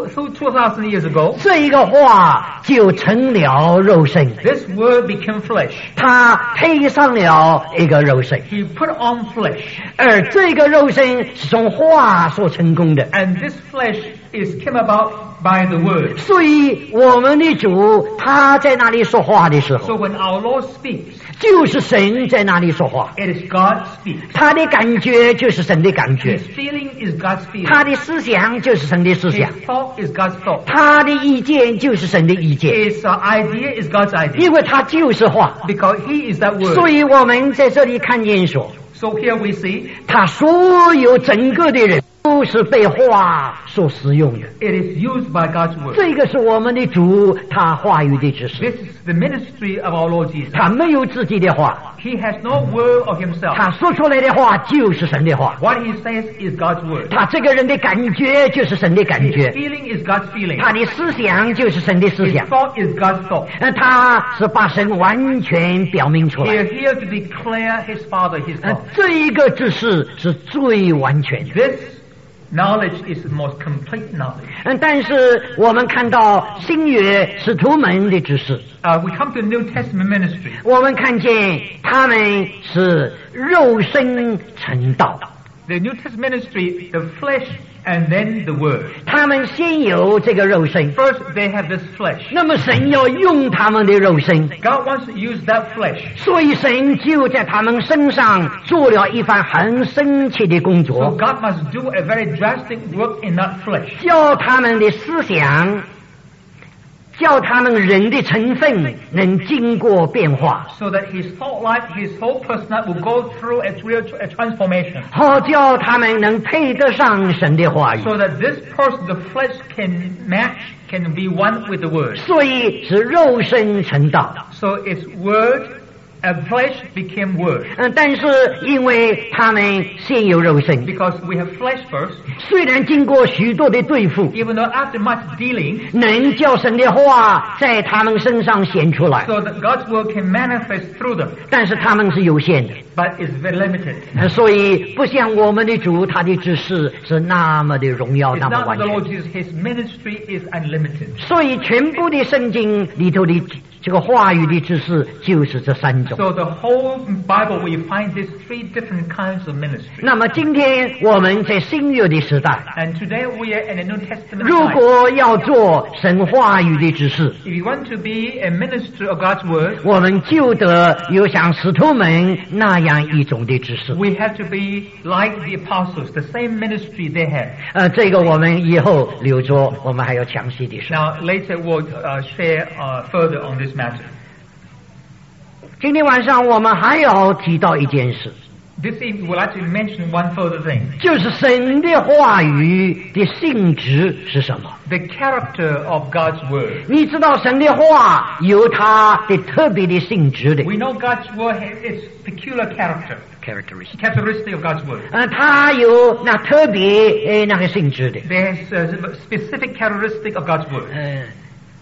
2,000 years ago, 这一个话就成了肉身， this Word became flesh. 他配上了一个肉身， He put on flesh. 而这个肉身是从话所成功的。 And this flesh came about by the Word. 所以我们的主他在那里说话的时 So 候， when our Lord speaks, 就是神在那里说话， it is God speaks. 他的感觉就是神的感觉， His feeling is God's feeling. 他的思想就是神的思想， His thought is God's thought. 他的意见就是神的意见， His idea is God's idea. 因为他就是话。 Because He is that Word. 所以我们在这里看见说， So here we see 他所有整个的人都是被话所使用的。 it is used by God's Word. 这个是我们的主他话语的指 This 示， is the ministry of our Lord Jesus. 他没有自己的话， He has no word of Himself. 他说出来的话就是神的话， What He says is God's Word. 他这个人的感觉就是神的感 His 觉， feeling is God's feeling. 他的思想就是神的思 His 想， thought is God's thought. 他是把神完全表明出 He 来。 is here to declare His Father His thought. 这一个指示是最完全的。 This knowledge is the most complete knowledge. 但是我们看到新约使徒们的指示， We come to New Testament ministry. 我们看见他们是肉身成道， The New Testament ministry, the flesh and then the Word. 他们先有这个肉身， First, they have this flesh. 那么神要用他们的肉身， God wants to use that flesh. 所以神就在他们身上做了一番很神奇的工 So 作， God must do a very drastic work in that flesh. 叫他们的思想，叫他们人的成分能经过变化， So that his whole life, his whole personality will go through a transformation. 好叫他们能配得上神的话语。 So that this person, the flesh, can match, can be one with the Word. 所以是肉身成道。 So it's Word, and flesh became Word. 但是因为他们先有肉身， Because we have flesh first, 虽然经过许多的对付， even though after much dealing, 能叫神的话在他们身上显出来， so that God's Word can manifest through them. 但是他们是有限的。 But it's very limited. 所以不像我们的主，他的指示是那么的荣耀， It's 那么 not 完 the Lord 全。 Jesus, His ministry is unlimited. 所以全部的圣经里头的这个话语的指示就是这三种。 So the whole Bible, we find these three different kinds of ministry. 那么今天我们在新约的时代， And today we are in a New Testament 如 time. 果要做神话语的指示， If you want to be a minister of God's Word, 我们就得有像使徒们那样一种的指示。 we have to be like the apostles, the same ministry they had. 这个我们以后留着，我们还要详细的说。 Now, later we'll share further on this matter. 今天晚上我们还要提到一件事， This evening, we'd like to mention one further thing. 就是神的话语的性质是什么？ The character of God's Word. 你知道神的话有它的特别的性质的 We know God's Word has its peculiar characteristic of God's Word. 它有那特别那个性质的。 There's a specific characteristic of God's Word.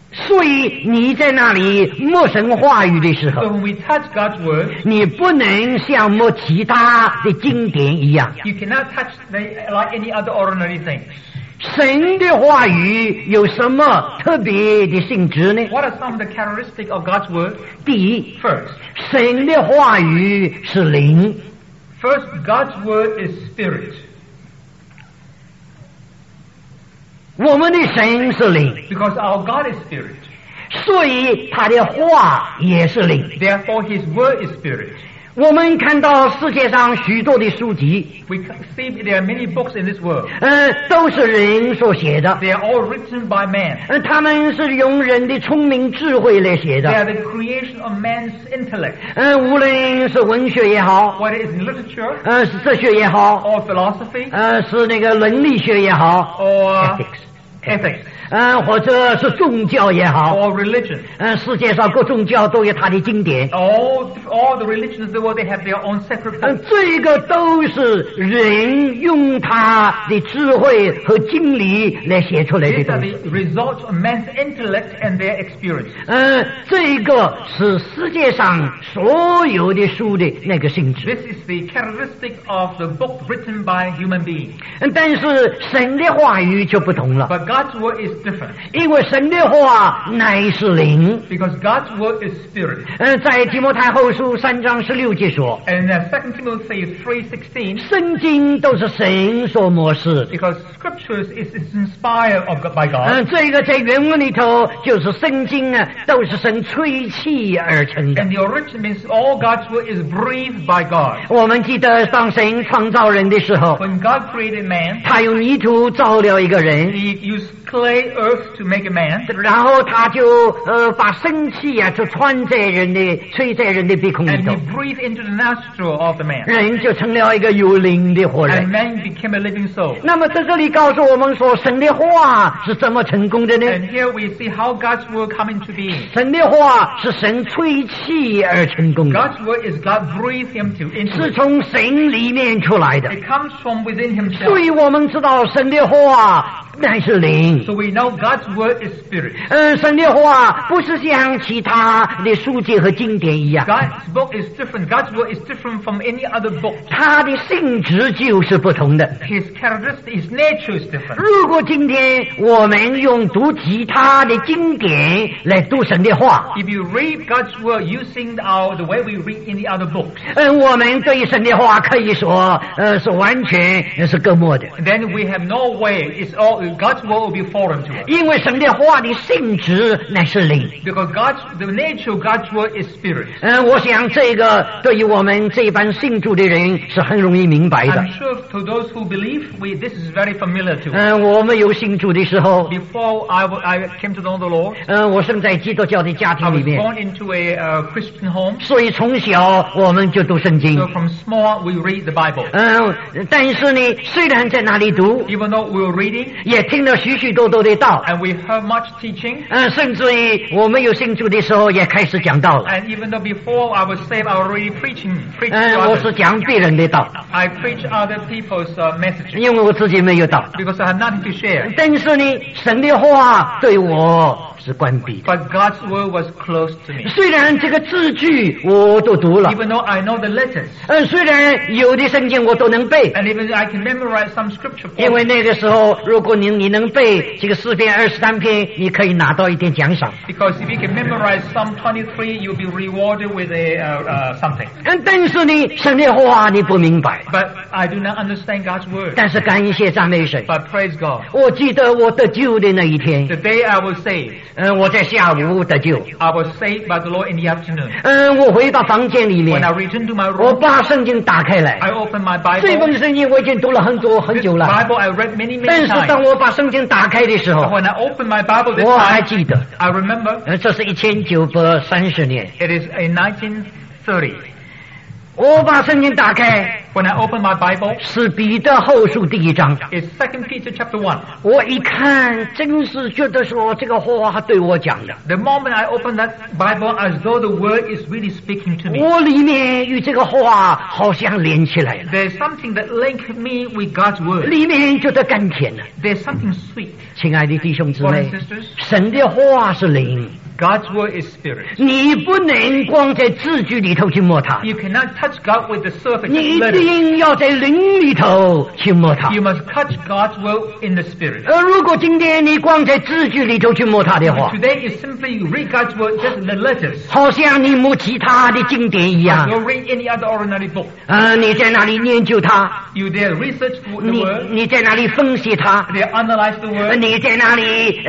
所以你在那里摸神话语的时 So 候， when we touch God's word, 你不能像摸其他的经典一样。 you cannot touch like any other ordinary thing. 神的话语有什么特别的性质呢？ What are some of the characteristics of God's word? 第一， First, 神的话语是灵。 God's word is spirit. 我们的神是灵， Because our God is spirit. 所以他的话也是灵。 Therefore, His word is spirit. 我们看到世界上许多的书籍， We see there are many books in this world. 都是人所写的， They are all written by man. 他们是用人的聪明智慧来写 They are 的。 the creation of man's intellect. 无论是文学也好， Whether it's in literature 是哲学也好， or philosophy 是那个伦理学也好 or ，ethics， ethics 或者是宗教也好， or religion. 世界上各宗教都有它的经典。 All the religions of the world, they have their own separate books. 这个都是人用他的智慧和经历来写出来的 These are 东西。 the results of man's intellect and their experience. 这个是世界上所有的书的那个性质。 This is the characteristic of the book written by human beings. 但是神的话语就不同了， But God's word is different 因为神的话乃是灵。 because God's word is spirit. 在提摩太后书3章16节说， And 2 Timothy 3:16, 圣经都是神所默示的。 because scriptures is inspired by God. 这个在原文里头就是圣经啊，都是神吹气而成的。 And the origin means all God's word is breathed by God. 我们记得当神创造人的时候， When God created man, 他用泥土造了一个人， He used clay earth to make a man. 然后他就把生气啊就吹在人的鼻孔里 And 头 He，breathed into the nostril of the man. 人就成了一个有灵的活 And 人。 man became a living soul. 那么在这里告诉我们说，神的话是怎么成功的呢？ And here we see how God's word come into being. 神的话是神吹气而成功的， God's word is God breathed into 是 it. 从神里面出来的。 It comes from within 所 Himself. 以我们知道神的话乃是灵。 So we know God's word is spirit. 神的话不是像其他的书籍和经典一样， God's book is different. God's word is different from any other book. 它的性质就是不同的。 His characteristic, His nature is different. 如果今天我们用读其他的经典来读神的话， If you read God's word using the way we read in the other books, 我们对神的话可以说是完全是隔膜的， then we have no way. God's word will be foreign to us. 因为神的话的性质乃是灵。 Because the nature of God's word is spirit. 我想这个对于我们这般信主的人是很容易明白的。 I'm sure to those who believe, this is very familiar to us. 我没有信主的时候， Before I came to know the Lord, 我生在基督教的家 I 庭里 was 面， born into a Christian home. 所以从小我们就读圣经 So。from small, we read the Bible. 但是呢，虽然在那里读， Even though we were reading 也听了许许多多的道， and we heard much teaching, 甚至于我没有信主的时候也开始讲道了。 and even though before I was saved, I was already preaching to 我是 others. 讲别人的道， I preach other people's messages 因为我自己没有道。 because I had nothing to share. 但是呢，神的话对我是关闭的。 But God's word was close to me. 虽然这个字句我都读了， Even though I know the letters, 虽然有的圣经我都能背， and even I can memorize some scripture 因为 portions, 那个时候，如果你能背这个诗篇23篇，你可以拿到一点奖赏。 because if you can memorize Psalm 23, you'll be rewarded with something. 但是呢，神的话你不明白。 But I do not understand God's word. 但是感谢赞美神， But praise God. 我记得我得救的那一天， The day I was saved, 我在下午得救。 I was saved by the Lord in the afternoon. 我回到房间里 When 面， I returned to my 我 room, 把圣经打开来 I，opened my 这 Bible. 本圣经我已经读了很 This 久了。 Bible I read many 但 many 是当 times. 我把圣经打开的时候， When I opened my Bible this 我还 time, 记得， I remember 这是1930年， it is in 1930. 我把圣经打开， When I open my Bible, 是彼得后书第1章。 it's 2 Peter chapter 1. 我一看，真是觉得说这个话对我讲的。 The moment I open that Bible, as though the word is really speaking to me. 我里面与这个话好像连起来了， There's something that links me with God's word. 里面觉得甘甜了。 There's something sweet. 亲爱的弟兄姊 Brothers 妹 and，sisters, 神的话是灵， God's word is spirit. 你不能光在字句里头去摸它， You cannot touch God with the surface 你一 letters. 定要在灵里头去摸它。 You must touch God's word in the spirit. 如果今天你光在字句里头去摸它的话， Today you simply read God's word, just the letters. 好像你摸其他的经典一样 You，read any other ordinary book. 你在那里研究它， You there research the 你 word. 你在那里分析它， They analyze the word. 你在那里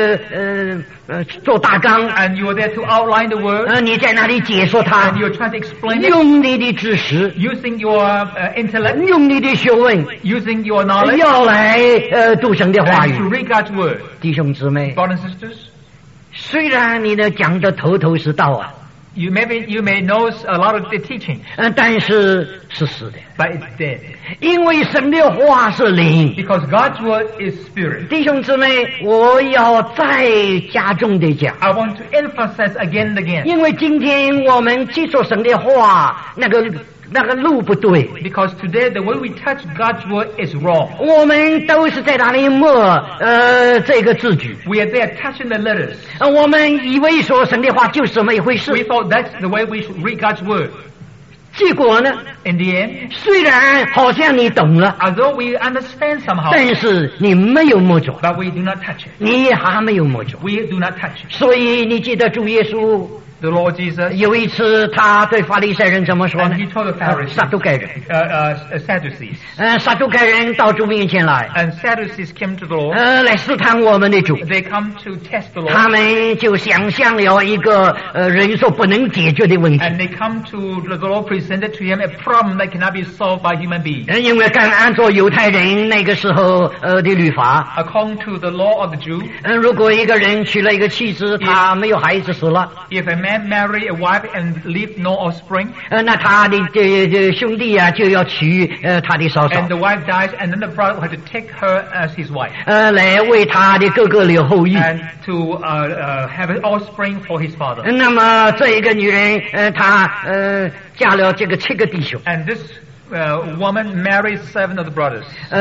做大纲， And you are there to outline the word. 你在那里解说它 And，you're trying to explain it 用你的知识， using your intellect, 用你的学问， using your knowledge, 要来读神的话 and to 语。 read God's word. 弟兄姊妹， Brothers and sisters, 虽然你的讲的头头是道啊， you may know a lot of the teaching, 但是是死的， but it's dead. 因为神的话是灵。 Because God's word is spirit. 弟兄姊妹，我要再加重的讲， I want to emphasize again and again. 因为今天我们接受神的话，那个路不对， Because today the way we touch God's word is wrong. 我们都是在那里摸这个字句， We are there touching the letters. 我们以为说神的话就是这么一回事 We，thought that's the way we should read God's word. 结果呢， In the end, 虽然好像你懂了， although we understand somehow, 但是你没有摸着， but we do not touch it. 你还没有摸着， We do not touch it. 所以你记得主耶稣 The Lord Jesus 有一次他对法利赛人怎么说呢 and he told the Pharisees, 撒都该人， Sadducees. 撒都该人到主面前来， And Sadducees came to the Lord. 来试探我们的主。 They come to test the 他 Lord. 们就想象了一个人所不能解决的问题， And they come to the Lord presented to him a problem that cannot be solved by human beings. 因为刚按照犹太人那个时候的律法， According to the law of the Jew, 如果一个人娶了一个妻子，他没有孩子死了， if a man marry a wife and leave no offspring, 那他的兄弟啊就要娶他的嫂嫂 and，the wife dies, and then the brother had to take her as his wife, 来为他的哥哥留后裔。 and to have an offspring for his father. 那么这一个女人，她嫁了这个7个弟兄， And this woman married 7 of the brothers.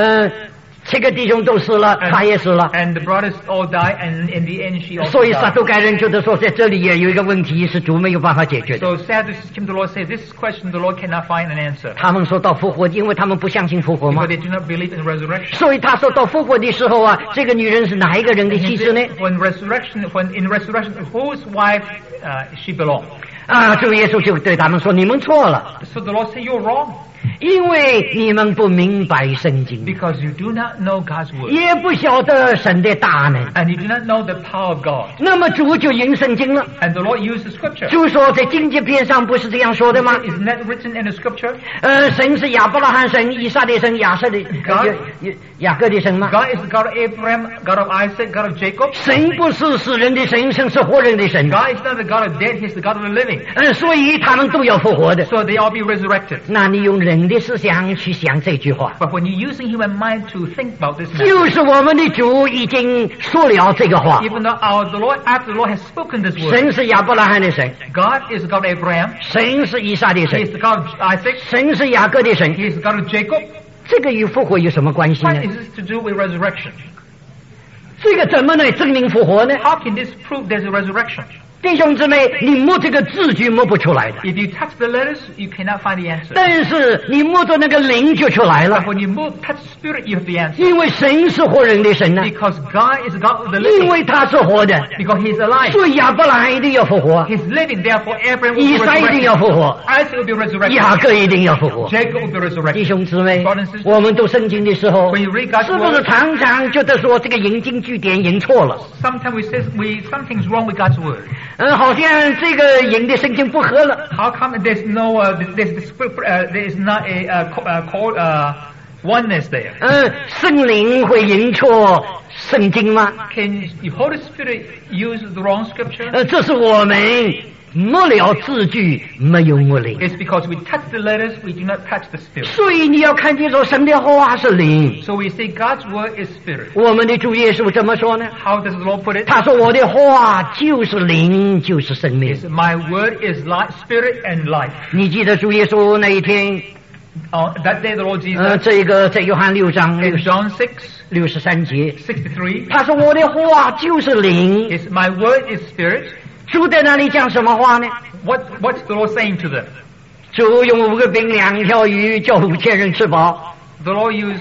7个弟兄都死了，她也死了。 And the brothers all die, and in the end she also 所以撒 died. 都该人觉得说，在这里也有一个问题是主没有办法解决的。 So Sadducees came to the Lord and said, this question the Lord cannot find an answer. 他们说到复活，因为他们不相信复活嘛 Because，they do not believe in resurrection. 所以他说到复活的时候啊，这个女人是哪一个人的 And 妻 he 子呢？ said, when in resurrection, whose wife she belonged? 主耶稣就对他们说：“你们错了， So the Lord said, you're wrong, 因为你们不明白圣经， because you do not know God's word, 也不晓得神的大能。 and you do not know the power of God. 那么主就引圣经了。 And the Lord used the scripture. 主说在经节篇上不是这样说的吗？ Isn't that written in the scripture? 神是亚伯拉罕神、以撒的神、雅各的神吗？ God is the God of Abraham, God of Isaac, God of Jacob. 神不是死人的神，神是活人的神。 God is not the God of dead, He's the God of the living. 所以他们都要复活的。 So they all be resurrected. 那你用人的思想去想这句话， But when you're using human mind to think about this matter, 就是我们的主已经说了这个话。 even though after the Lord has spoken this word, 神是亚伯拉罕的神， God is the God of Abraham, 神是以撒的 He 神 is，the God of Isaac, 神是雅各的神。 He is the God of Jacob. 这个与复活有什么关系 What 呢？ is this to do with resurrection? 这个怎么能证明复活呢？ How can this prove there's a resurrection? 弟兄姊妹，你摸这个字句摸不出来的， If you touch the letters, you cannot find the answer. 但是你摸着那个灵就出来了 But，when you touch spirit, you have the answer. 因为神是活人的神呢， Because God is the God of the 因 living. 为他是活的， Because He's alive. 所以亚伯拉罕一定要复活， He's living, therefore Abraham will 以 be 撒一定要 resurrected. 复活， Isaac will be resurrected. 雅各一定要复活。 Jacob will be 弟 resurrected. 兄姊妹，我们读圣经的时候， When you read God's 是不是 word, 常常觉得说这个引经据典引错了？ sometimes we say something's wrong with God's word. 好像这个引的圣经不合了。 How come there's there is not a oneness there? 圣灵会引错圣经吗？ Can the Holy Spirit use the wrong scripture? 这是我们没了字句，没有我灵。 It's because we touch the letters, we do not touch the spirit. 所以你要看见说神的话是灵。 So we say God's word is spirit. 我们的主耶稣怎么说呢？ How does the Lord put it? 他说我的话就是灵，就是生命。 Yes, my word is life, spirit and life. 你记得主耶稣那一天， That day the Lord Jesus, 这个在约翰6章 in John 6, 63节， 63, 他说我的话就是灵。 is my word is spirit. 主在那里讲什么话呢？ What's the Lord saying to them? 主用5个饼2条鱼叫5000人吃饱。 The Lord used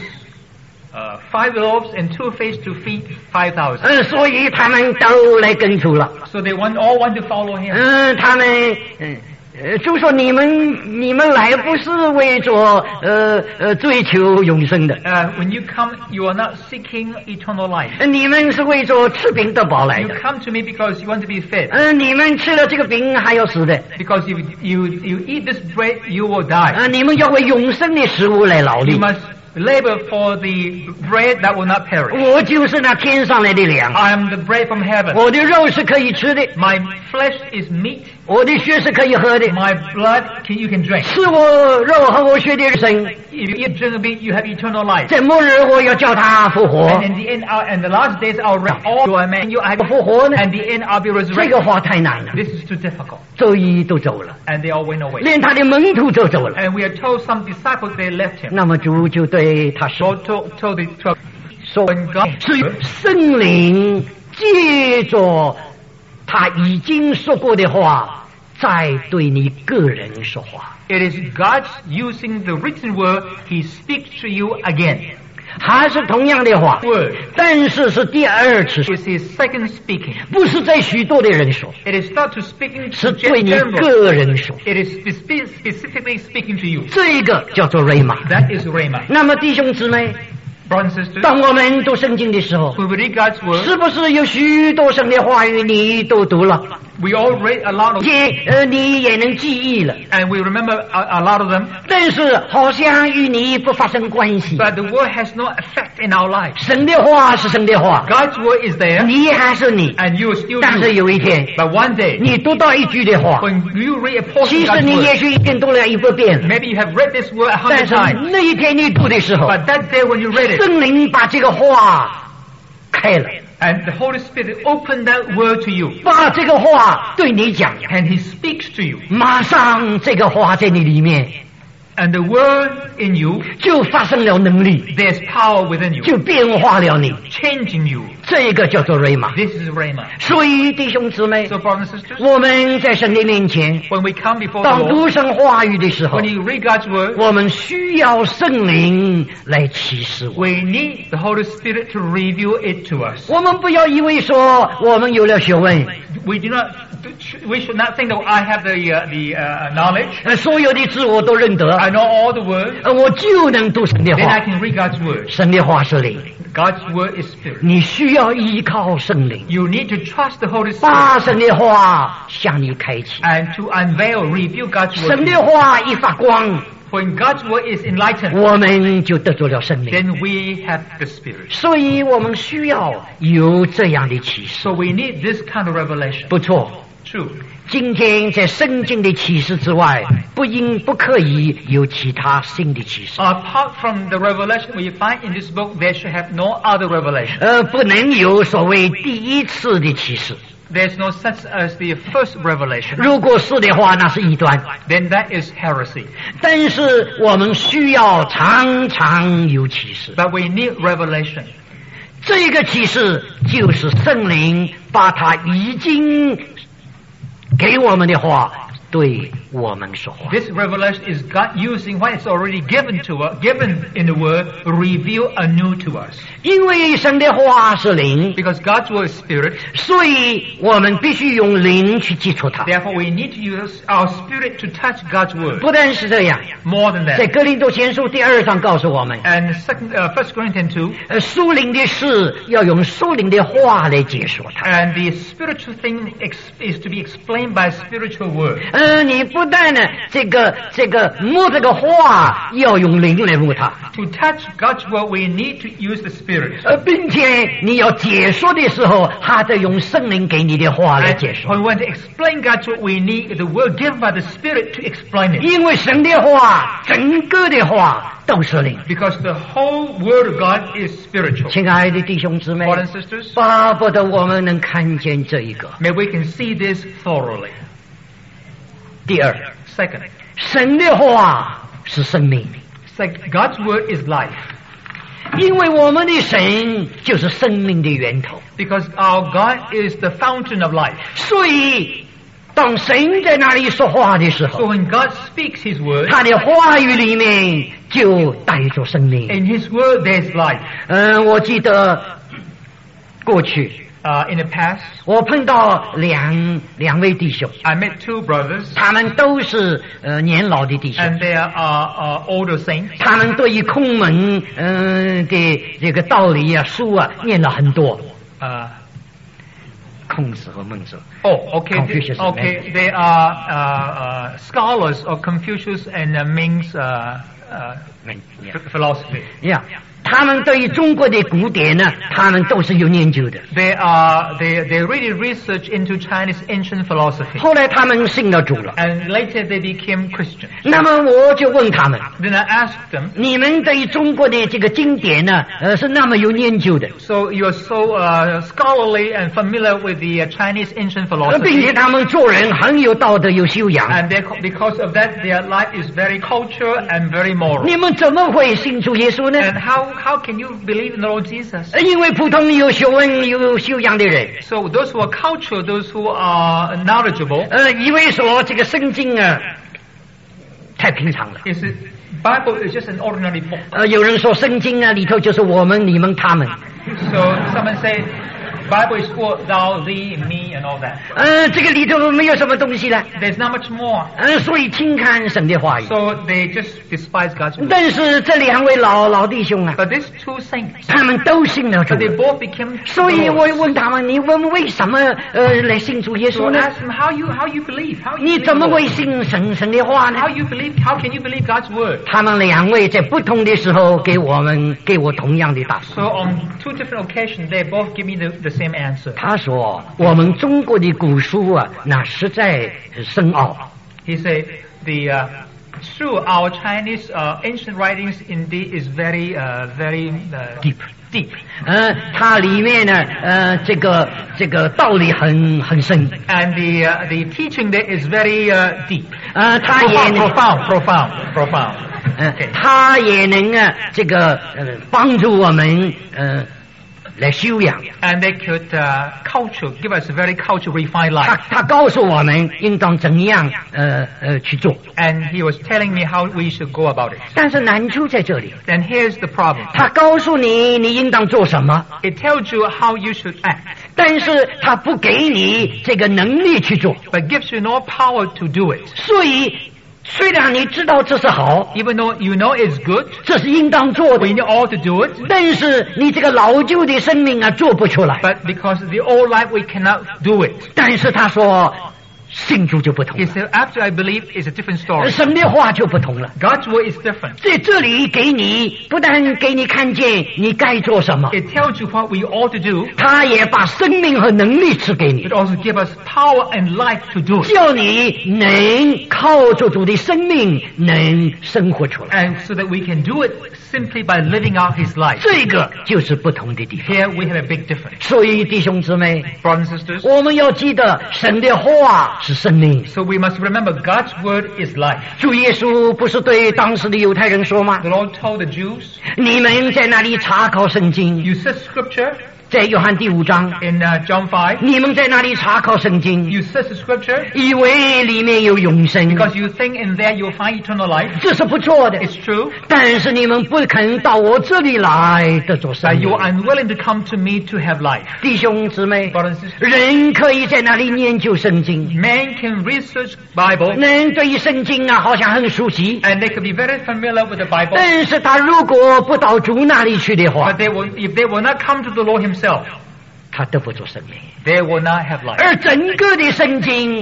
5 loaves and 2 fish to feed 5,000. 所以他们都来跟从了。 So they all want to follow him. 他们就说你们来不是为着追求永生的， When you come, you are not seeking eternal life. 你们是为着吃饼得饱来 You 的。 come to me because you want to be fed. 你们吃了这个饼还要死的， Because if you eat this bread, you will die. 你们要为永生的食物来劳 You 力。 must labor for the bread that will not perish. 我就是那天上来的粮， I am the bread from heaven. 我的肉是可以吃的， My flesh is meat. 我的血是可以喝的。 My blood you can drink. 吃我肉和我血的人， If you eat drink of it, you have eternal life. 在末日我要叫他复活。 And in the end, and the last days, I'll raise all to a man. You have 复活呢？ and the end, I'll be 这 resurrected. 个话太难了， This is too difficult. 周一都走了， And they all went away. 连他的门徒都走了。 And we are told some disciples they left him. 那么主就对他说 So told the 12. 说 When God 是圣灵借着他已经说过的话，再对你个人说话， it is God using the written word, He speaks to you again. 还是同样的话， Word 但是是第二次说， is His second speaking. 不是在许多的人说， It is not to speaking 是 to 对你 general. 个人说， It is specifically speaking to you. 这个叫做瑞玛。 That is Rhema. 那么弟兄姊妹， Brothers and sisters, 当我们读圣经的时候， when we read God's word, 是不是有许多神的话语你都读了， we all read a lot of 你也能记忆了， and we remember a lot of them, 但是好像与你不发生关系。 but the word has no effect in our lives. 神的话是神的话， God's word is there, 你还是你。 and you are still 但是 you. 有一天， But one day, 你读到一句的话， when you read a portion 其 of 实 God's 你也 word, 许已经读了100遍了， maybe you have read this word 100 但是 times, 那一天你读的时候， but that day when you read it, 圣灵把这个话开了， and the Holy Spirit opened that word to you, 把这个话对你讲， and He speaks to you, 马上这个话在你里面 and the word in you, 就发生了能力， there's power within you, 就变化了你， changing you. 这个叫做瑞玛。 This is Rhema. 所以弟兄姊妹， So, brothers and sisters, 我们在神的面前， when we come before the 当 Lord, 读神话语的时候 when，you read God's word, 我们需要圣灵来启示我。 we need the Holy Spirit to reveal it to us. 我们不要以为说我们有了学问， We should not think that I have the knowledge. 所有的字我都认得， I know all the words. 我就能读神的 Then 话 I。can read God's word. 神的话是灵， God's word is spirit. 你需要依靠圣灵， You need to trust the Holy Spirit 把神的话向你开启。 and to unveil, reveal God's word. 神的话一发光， When God's word is enlightened, 我们就得着了生命。 then we have the Spirit. 所以我们需要有这样的启示。 So we need this kind of revelation. 不错， True. 今天在圣经的启示之外，不可以有其他新的启示。 Apart from the revelation we find in this book, there should have no other revelation. 不能有所谓第一次的启示。 There's no such as the first revelation. 如果是的话，那是异端。 Then that is heresy. 但是我们需要常常有启示。 But we need revelation. 这个启示就是圣灵把他已经给我们的话对我们说话。 This revelation is God using what is already given to us, given in the Word, reveal anew to us. 因为神的话是灵， Because God's Word is Spirit, 所以我们必须用灵去接触它。 therefore we need to use our spirit to touch God's Word. 不但是这样， More than 在 that. 哥林多前书第2章告诉我们， And 1 Corinthians 2, 属灵的事要用属灵的话来解说它。 and the spiritual thing is to be explained by spiritual word. 你不不但呢，这个摸这个话要用灵来摸它。 To touch God's word, we need to use the Spirit. 并且你要解说的时候，还得用圣灵给你的话来解说。 When we want to explain God's word, we need the word given by the Spirit to explain it. 因为神的话，整个的话都是灵。 Because the whole word of God is spiritual. 亲爱的弟兄姊妹， Brothers and sisters, 巴不得我们能看见这一个。 may we can see this thoroughly. 第二， Second, 神的话是生命， God's word is life. 因为我们的神就是生命的源头。 Because our God is the fountain of life. 所以，当神在那里说话的时 So 候， when God speaks His word, 他的话语里面就带着生命。 in His word there's life. 我记得过去 In the past, 我碰到两位弟兄， I met two brothers, 他们都是年老的弟兄， and they are older saints. 他们对于空门的这个道理啊书啊念了很多。孔子和孟子。 Okay. Confucius and Okay, they are scholars of Confucius and Ming's philosophy. Yeah. 他们对于中国的古典呢，他们都是有研究的。 They really research into Chinese ancient philosophy. 后来他们信了主了， And later they became Christian. 那么我就问他们： Then I asked them, 你们对于中国的这个经典呢，是那么有研究的， so you're so scholarly and familiar with the Chinese ancient 并 philosophy. 且他们做人很有道德、有修养。 And because of that, their life is very cultural and very moral. 你们怎么会信主耶稣呢？ And how can you believe in the Lord Jesus? 因为普通有学问、有修养的人， So those who are cultural, those who are knowledgeable, 以为说这个圣经啊太平常了。 Bible is just an ordinary book. 有人说圣经啊里头就是我们、你们、他们。 So someone say, Bible is for thou, thee, me, and all that. 这个里头没有什么东西了。 There's not much more. 所以轻看神的话语。 So they just despise God's word. 但是这两位老弟兄啊， But these two saints, 他们都信了主 but。they both became 所以 the 我 Lord. 问他们：你们为什么来信主耶 So 稣 I 呢？ asked them, how you believe? How you 你 believe 怎么 the 会 Lord? 信神的话呢？ How can you believe God's word? 他们两位在不同的时候给我同样的答 So 复。 on two different occasions, they both give me the same answer. 他说：我们中国的古书啊，那实在深奥。 He said, true, our Chinese ancient writings indeed is very deep. 它里面呢，这个道理很深。 And the teaching there is very deep. 它也能 Profound. 它也能这个帮助我们来修养。 And they could give us a very culture refined life. 他告诉我们应当怎样去做。 And he was telling me how we should go about it. 但是难处在这里， Then here's the problem. 他告诉你应当做什么， It tells you how you should act, 但是他不给你这个能力去做。 but gives you no power to do it. 所以虽然你知道这是好， Even though you know it's good, 这是应当做 we 的， need all to do it, 但是你这个老旧的生命啊做不出来。 but because of the old life, we cannot do it. 但是他说信主就不同 He 了， said, after I believe, it's a different story. 神的话就不同了。 God's word is different. 在这里给你不但给你看见你该做什么， It tells you what we ought to do, 他也把生命和能力赐给你 it，also gives us power and life to do it. 叫你能靠着主的生命能生活出来。 And so that we can do it simply by living out His life. 这个就是不同的地方。 Here we have a big difference. 所以弟兄姊妹， Brothers and sisters, 我们要记得神的话是生命。 so we must remember God's word is life. 主耶稣不是对当时的犹太人说吗？ The Lord told the Jews, 你们在那里查考圣经， you search scripture 在约翰第5章， in John 5, 你们在那里查考圣经， you search the scripture 以为里面有永生， because you think in there you'll find eternal life. 这是不错的。 It's true, 但是你们不肯到我这里来得做生 but 命 you。are unwilling to come to me to have life. 弟兄姊妹， Brothers and sisters, 人可以在那里研究圣经， man can research Bible 人对于圣经啊好像很熟悉， and they can be very familiar with the Bible, 但是他如果不到主那里去的话， but if they will not come to the Lord Himself, 他得不着生命。 they will not have life. 而整个的圣经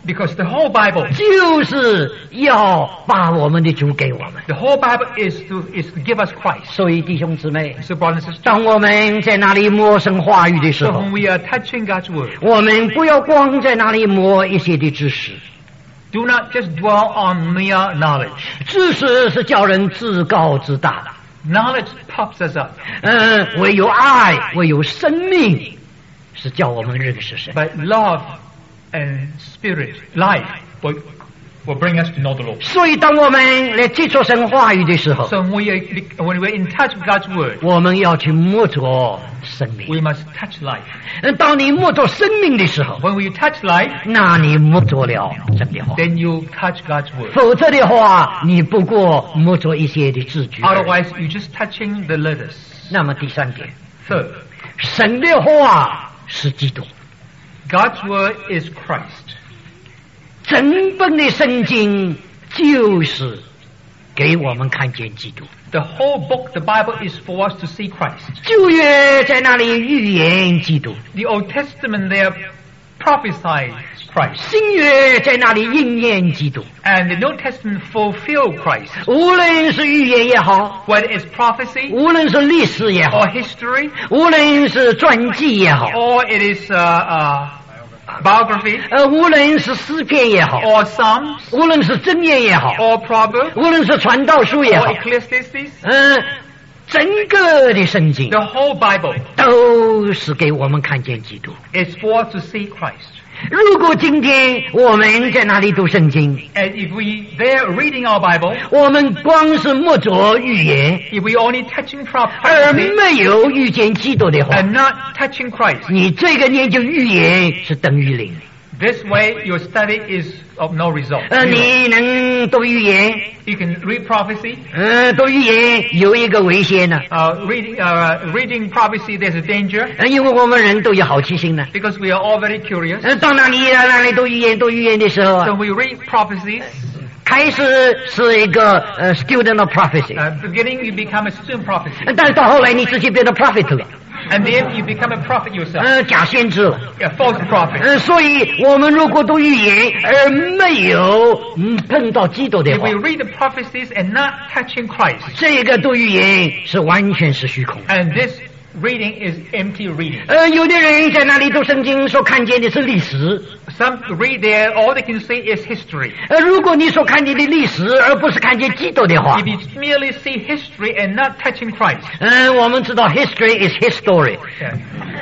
Because the whole Bible, 就是要把我们的主给我们。 the whole Bible is to give us Christ. 所以弟兄姊妹， So brothers and sisters, 当我们在那里摸神话语的时 so 候， when we are touching God's word, 我们不要光在那里摸一些的知识， do not just dwell on mere knowledge. 知识是叫人自高自大的。 Knowledge puffs us up, 唯有爱，唯有生命，是叫我们认识神。 but love and spirit, life, will bring us to know the Lord. 所以，当我们来接触神话语的时候， So when we're in touch with God's word, 我们要去摸着生命。 we must touch life. 当你摸着生命的时候， When we touch life, 那你摸着了神的话。 then you touch God's word. 否则的话，你不过摸着一些的字句。 Otherwise, you're just touching the letters. 那么第三点， Third, 神的话是基督。 God's word is Christ. 整本的圣经就是给我们看见基督。 The whole book, the Bible, is for us to see Christ. 旧约在那里预言基督， The Old Testament there prophesies Christ. 新约在那里应验基督。 And the New Testament fulfill Christ. 无论是预言也好， Whether it's prophecy 无论是历史也好， or history 无论是传记也好， or it is biography 无论是诗篇也好， or Psalms 无论是箴言也好， or Proverbs 无论是传道书也 or 好， Ecclesiastes, 整个的圣经 the whole Bible 都是给我们看见基督。 is for us to see Christ. 如果今天我们在那里读圣经， And if we there reading our Bible, 我们光是默着预言， if we only touching 而 prophecy 没有遇见基督的话， and not touching Christ, 你这个研究预言是等于零。 this way your study is of no result. 你能读预言， You can read prophecy. 读预言有一个危险呢， Reading prophecy, there's a danger 因为我们人都有好奇心呢。 because we are all very curious. 当那里读预言的时候 So we read prophecies. 开始是一个student of prophecy， Beginning you become a student prophecy, 但是到后来你直接变成 prophet 了， and then you become a prophet yourself, 假先知了。 a false prophet. 所以我们如果读预言而没有碰到基督的 If 话， we read the prophecies and not touching Christ, 这个读预言是完全是虚空。 and this reading is empty reading. 有的人在那里读圣经所看见的是历史， Some read there, all they can see is history. 如果你所看见的历史而不是看见基督的话， If you merely see history and not touching Christ, 我们知道 history is history， yeah,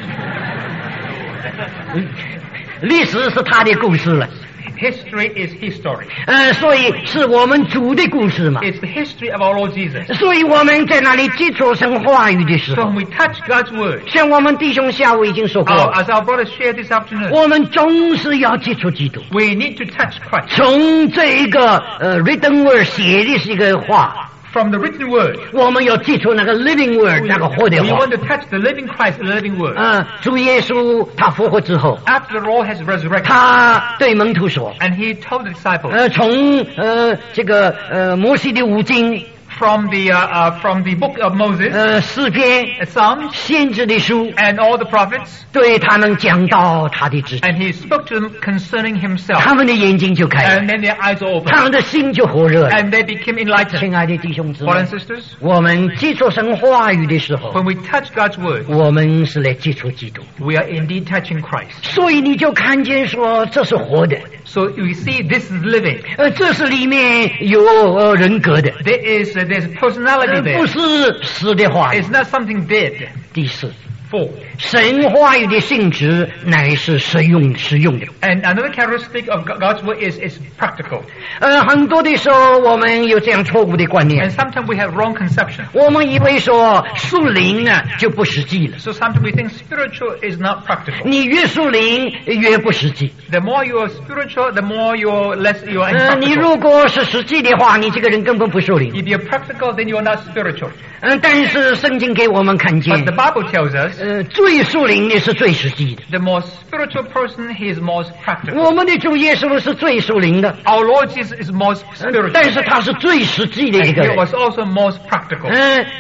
历史是他的故事了。 history is history. 所以是我们主的故事嘛。 It's the history of our Lord Jesus. 所以我们在那里接触神话语的时 So 候 when，we touch God's word, 像我们弟兄下午已经说过， as our brother shared this afternoon, 我们总是要接触基督。 we need to touch Christ. 从这一个written word 写的是一个话， From the written word, 我们要接触那个 living word 那个活的 we 话。 want to touch the living Christ, the living word. 主耶稣他复活之后， After the Lord has resurrected, 他对门徒说， and he told the disciples, 从这个摩西的五经， from the book of Moses, 诗篇、 Psalms, 先知的书， and all the prophets, 对他们讲到他的旨意， and he spoke to them concerning himself. 他们的眼睛就开了， And then their eyes are 他 opened, 们的心就火热了。 and they became enlightened. 亲爱的弟兄姊妹 Brothers and，sisters, 我们接触神话语的时候， when we touch God's word, 我们是来接触基督， we are indeed touching Christ. 所以你就看见说这是活的， So you see, this is living. 这是里面有人格的， There's personality 不 there. 是死的话语。 It's not something dead. 第四， 4. 神话语的性质乃是实用的。 And another characteristic of God's word is practical. 很多的时候我们有这样错误的观 And 念， sometimes we have wrong conception. 我们以为说属灵就不实际了， So sometimes we think spiritual is not practical. 你越属灵越不实际。 The more you are spiritual, the more you're less you are 你 impractical. 如果是实际的话，你这个人根本不属灵。 If you're practical, then you're not spiritual. 但是圣经给我们看 But 见 the，Bible tells us 最属灵的是最实际的。 the more spiritual person, he is most practical. 我们的主耶稣是最属灵的， Our Lord Jesus is most 但是 spiritual. 他是最实际的一 And 个 he 人。 was also most practical.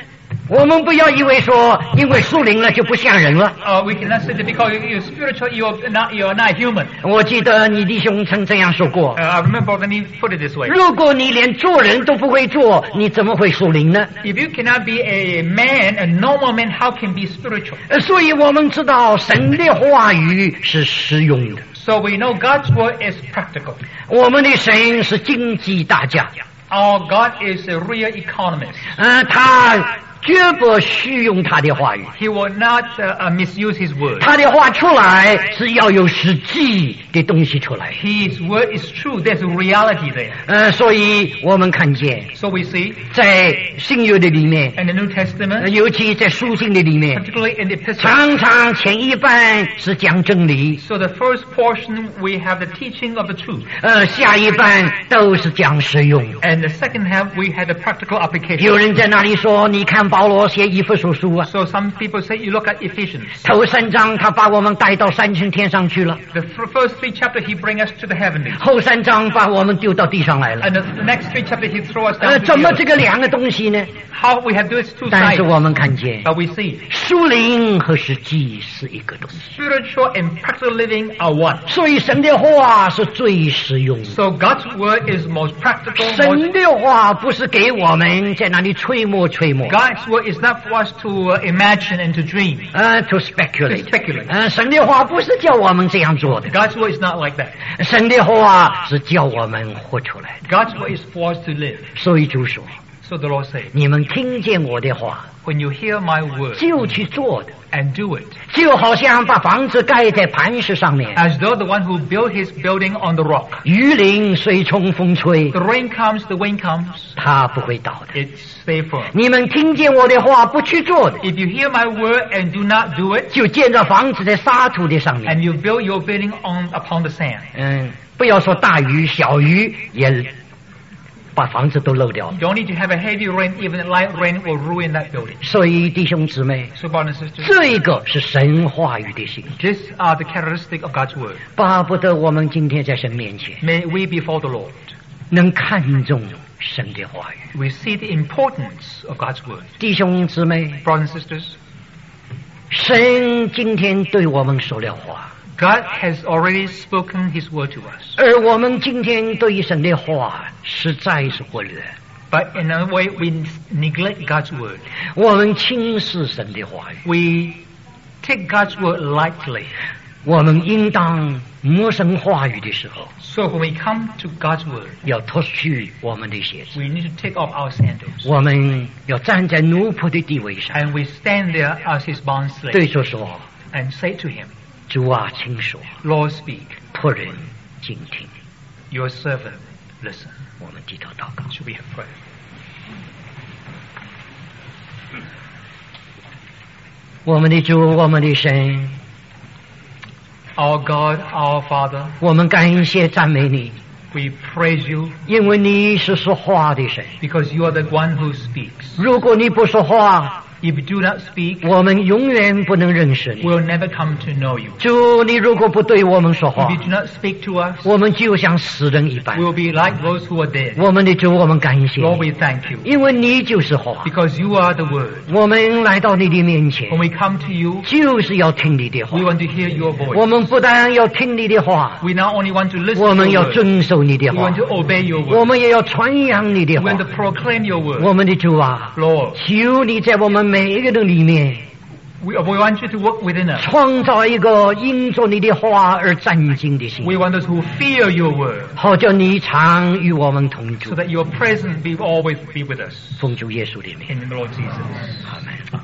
我们不要以为说，因为属灵了就不像人了。 We cannot say that because you're spiritual, you're not human. 我记得你弟兄曾这样说过。 I remember when he put it this way. 如果你连做人都不会做，你怎么会属灵呢？ If you cannot be a man, a normal man, how can be spiritual? 所以我们知道神的话语是实用的。 So we know God's word is practical. 我们的神是经济大家。 Our God is a real economist. 他绝不虚用他的话语。 He will not misuse His word. 他的话出来是要有实际的东西出来。 His word is true. There's a reality there. 所以我们看见， So we see 在新约的里面， in the New Testament, 尤其在书信的里面， particularly in the Epistles. 常常前一半是讲真理， So the first portion we have the teaching of the truth, 下一半都是讲实用。 and the second half we have the practical 有 application. 人在那里说，你看保罗写以弗所书啊， So some people say you look at Ephesians. 头3章他把我们带到3层天上去了， The first 3 chapters he bring us to the heavenlies, 后3章把我们丢到地上来了。 and the next 3 chapters he throw us down to 怎么 the 这 earth. 个两个东西呢？ How we have those two 但 sides, 是我们看见， but we see 属灵和实际是一个东西。 spiritual and practical living are one. 所以神的话是最实用的。 So God's word is most practical. 神的话不是给我们在那里吹磨吹磨。 God's word is not for us to imagine and to dream. To speculate. To speculate. 神的话不是叫我们这样做的。 God's word is not like that. 神的话是叫我们活出来的。 God's word is for us to live. 所以主说， So the Lord said, 你们听见我的话， when you hear my word 就去做的， and do it, 就好像把房子盖在磐石上面， as though the one who built his building on the rock. 雨淋水冲风吹， The rain comes, the wind comes, 它不会倒的。 it stay firm. 你们听见我的话不去做的， If you hear my word and do not do it, 就建造房子在沙土的上面。 and you build your building upon the sand, 不要说大雨，小雨也把房子都漏掉。 you don't need to have a heavy rain, even a light rain will ruin that building. 所以弟兄姊妹， So brothers and sisters, 这个是神话语的性质， these are the characteristics of God's word. 巴不得我们今天在神面前 May we before the Lord. 能看重神的话语。 We see the importance of God's word. 弟兄姊妹， Brothers and sisters, 神今天对我们说了话， God has already spoken His word to us. 而我们今天对神的话实在是忽略， But in a way, we neglect God's word. 我们轻视神的话语。 We take God's word lightly. 我们应当摸神话语的时候， So when we come to God's word, 要脱去我们的鞋子， we need to take off our sandals. 我们要站在奴仆的地位上， And we stand there as His bond 对 slave 主说 and say to Him, 主啊，请说， Lord, speak. 仆人静听。 Your servant, listen. 我们低头祷告。 Should we have prayer? 我们的主，我们的神， Our God, our Father, 我们感谢赞美你， we praise you 因为你是说话的神。 because you are the one who speaks. 如果你不说话， If you do not speak, 我们永远不能认识你。 we'll never come to know you. 主，你如果不对我们说话 If，you do not speak to us, 我们就像死人一般。 we'll be like those who are dead. 我们的主，我们感谢 Lord, 你， we thank you 因为你就是话。 because you are the word. 我们来到你的面前 When，we come to you, 就是要听你的话 we。want to hear your 我 voice. 们不但要听你的话， We not only want to listen 我 to 们 your 要 word, 遵守你的 we 话 want，to obey your 我 word. 们也要传扬你的 We 话 want。to proclaim your word. 我们的主啊， Lord, 求你在我们每一个人里面 we want you to work within us. 创造一个因着你的话而战兢的心， We want those who fear your word 好叫你常与我们同 so 住。 that your presence be always be with us. 奉主耶稣的名， In the Lord Jesus. 阿门。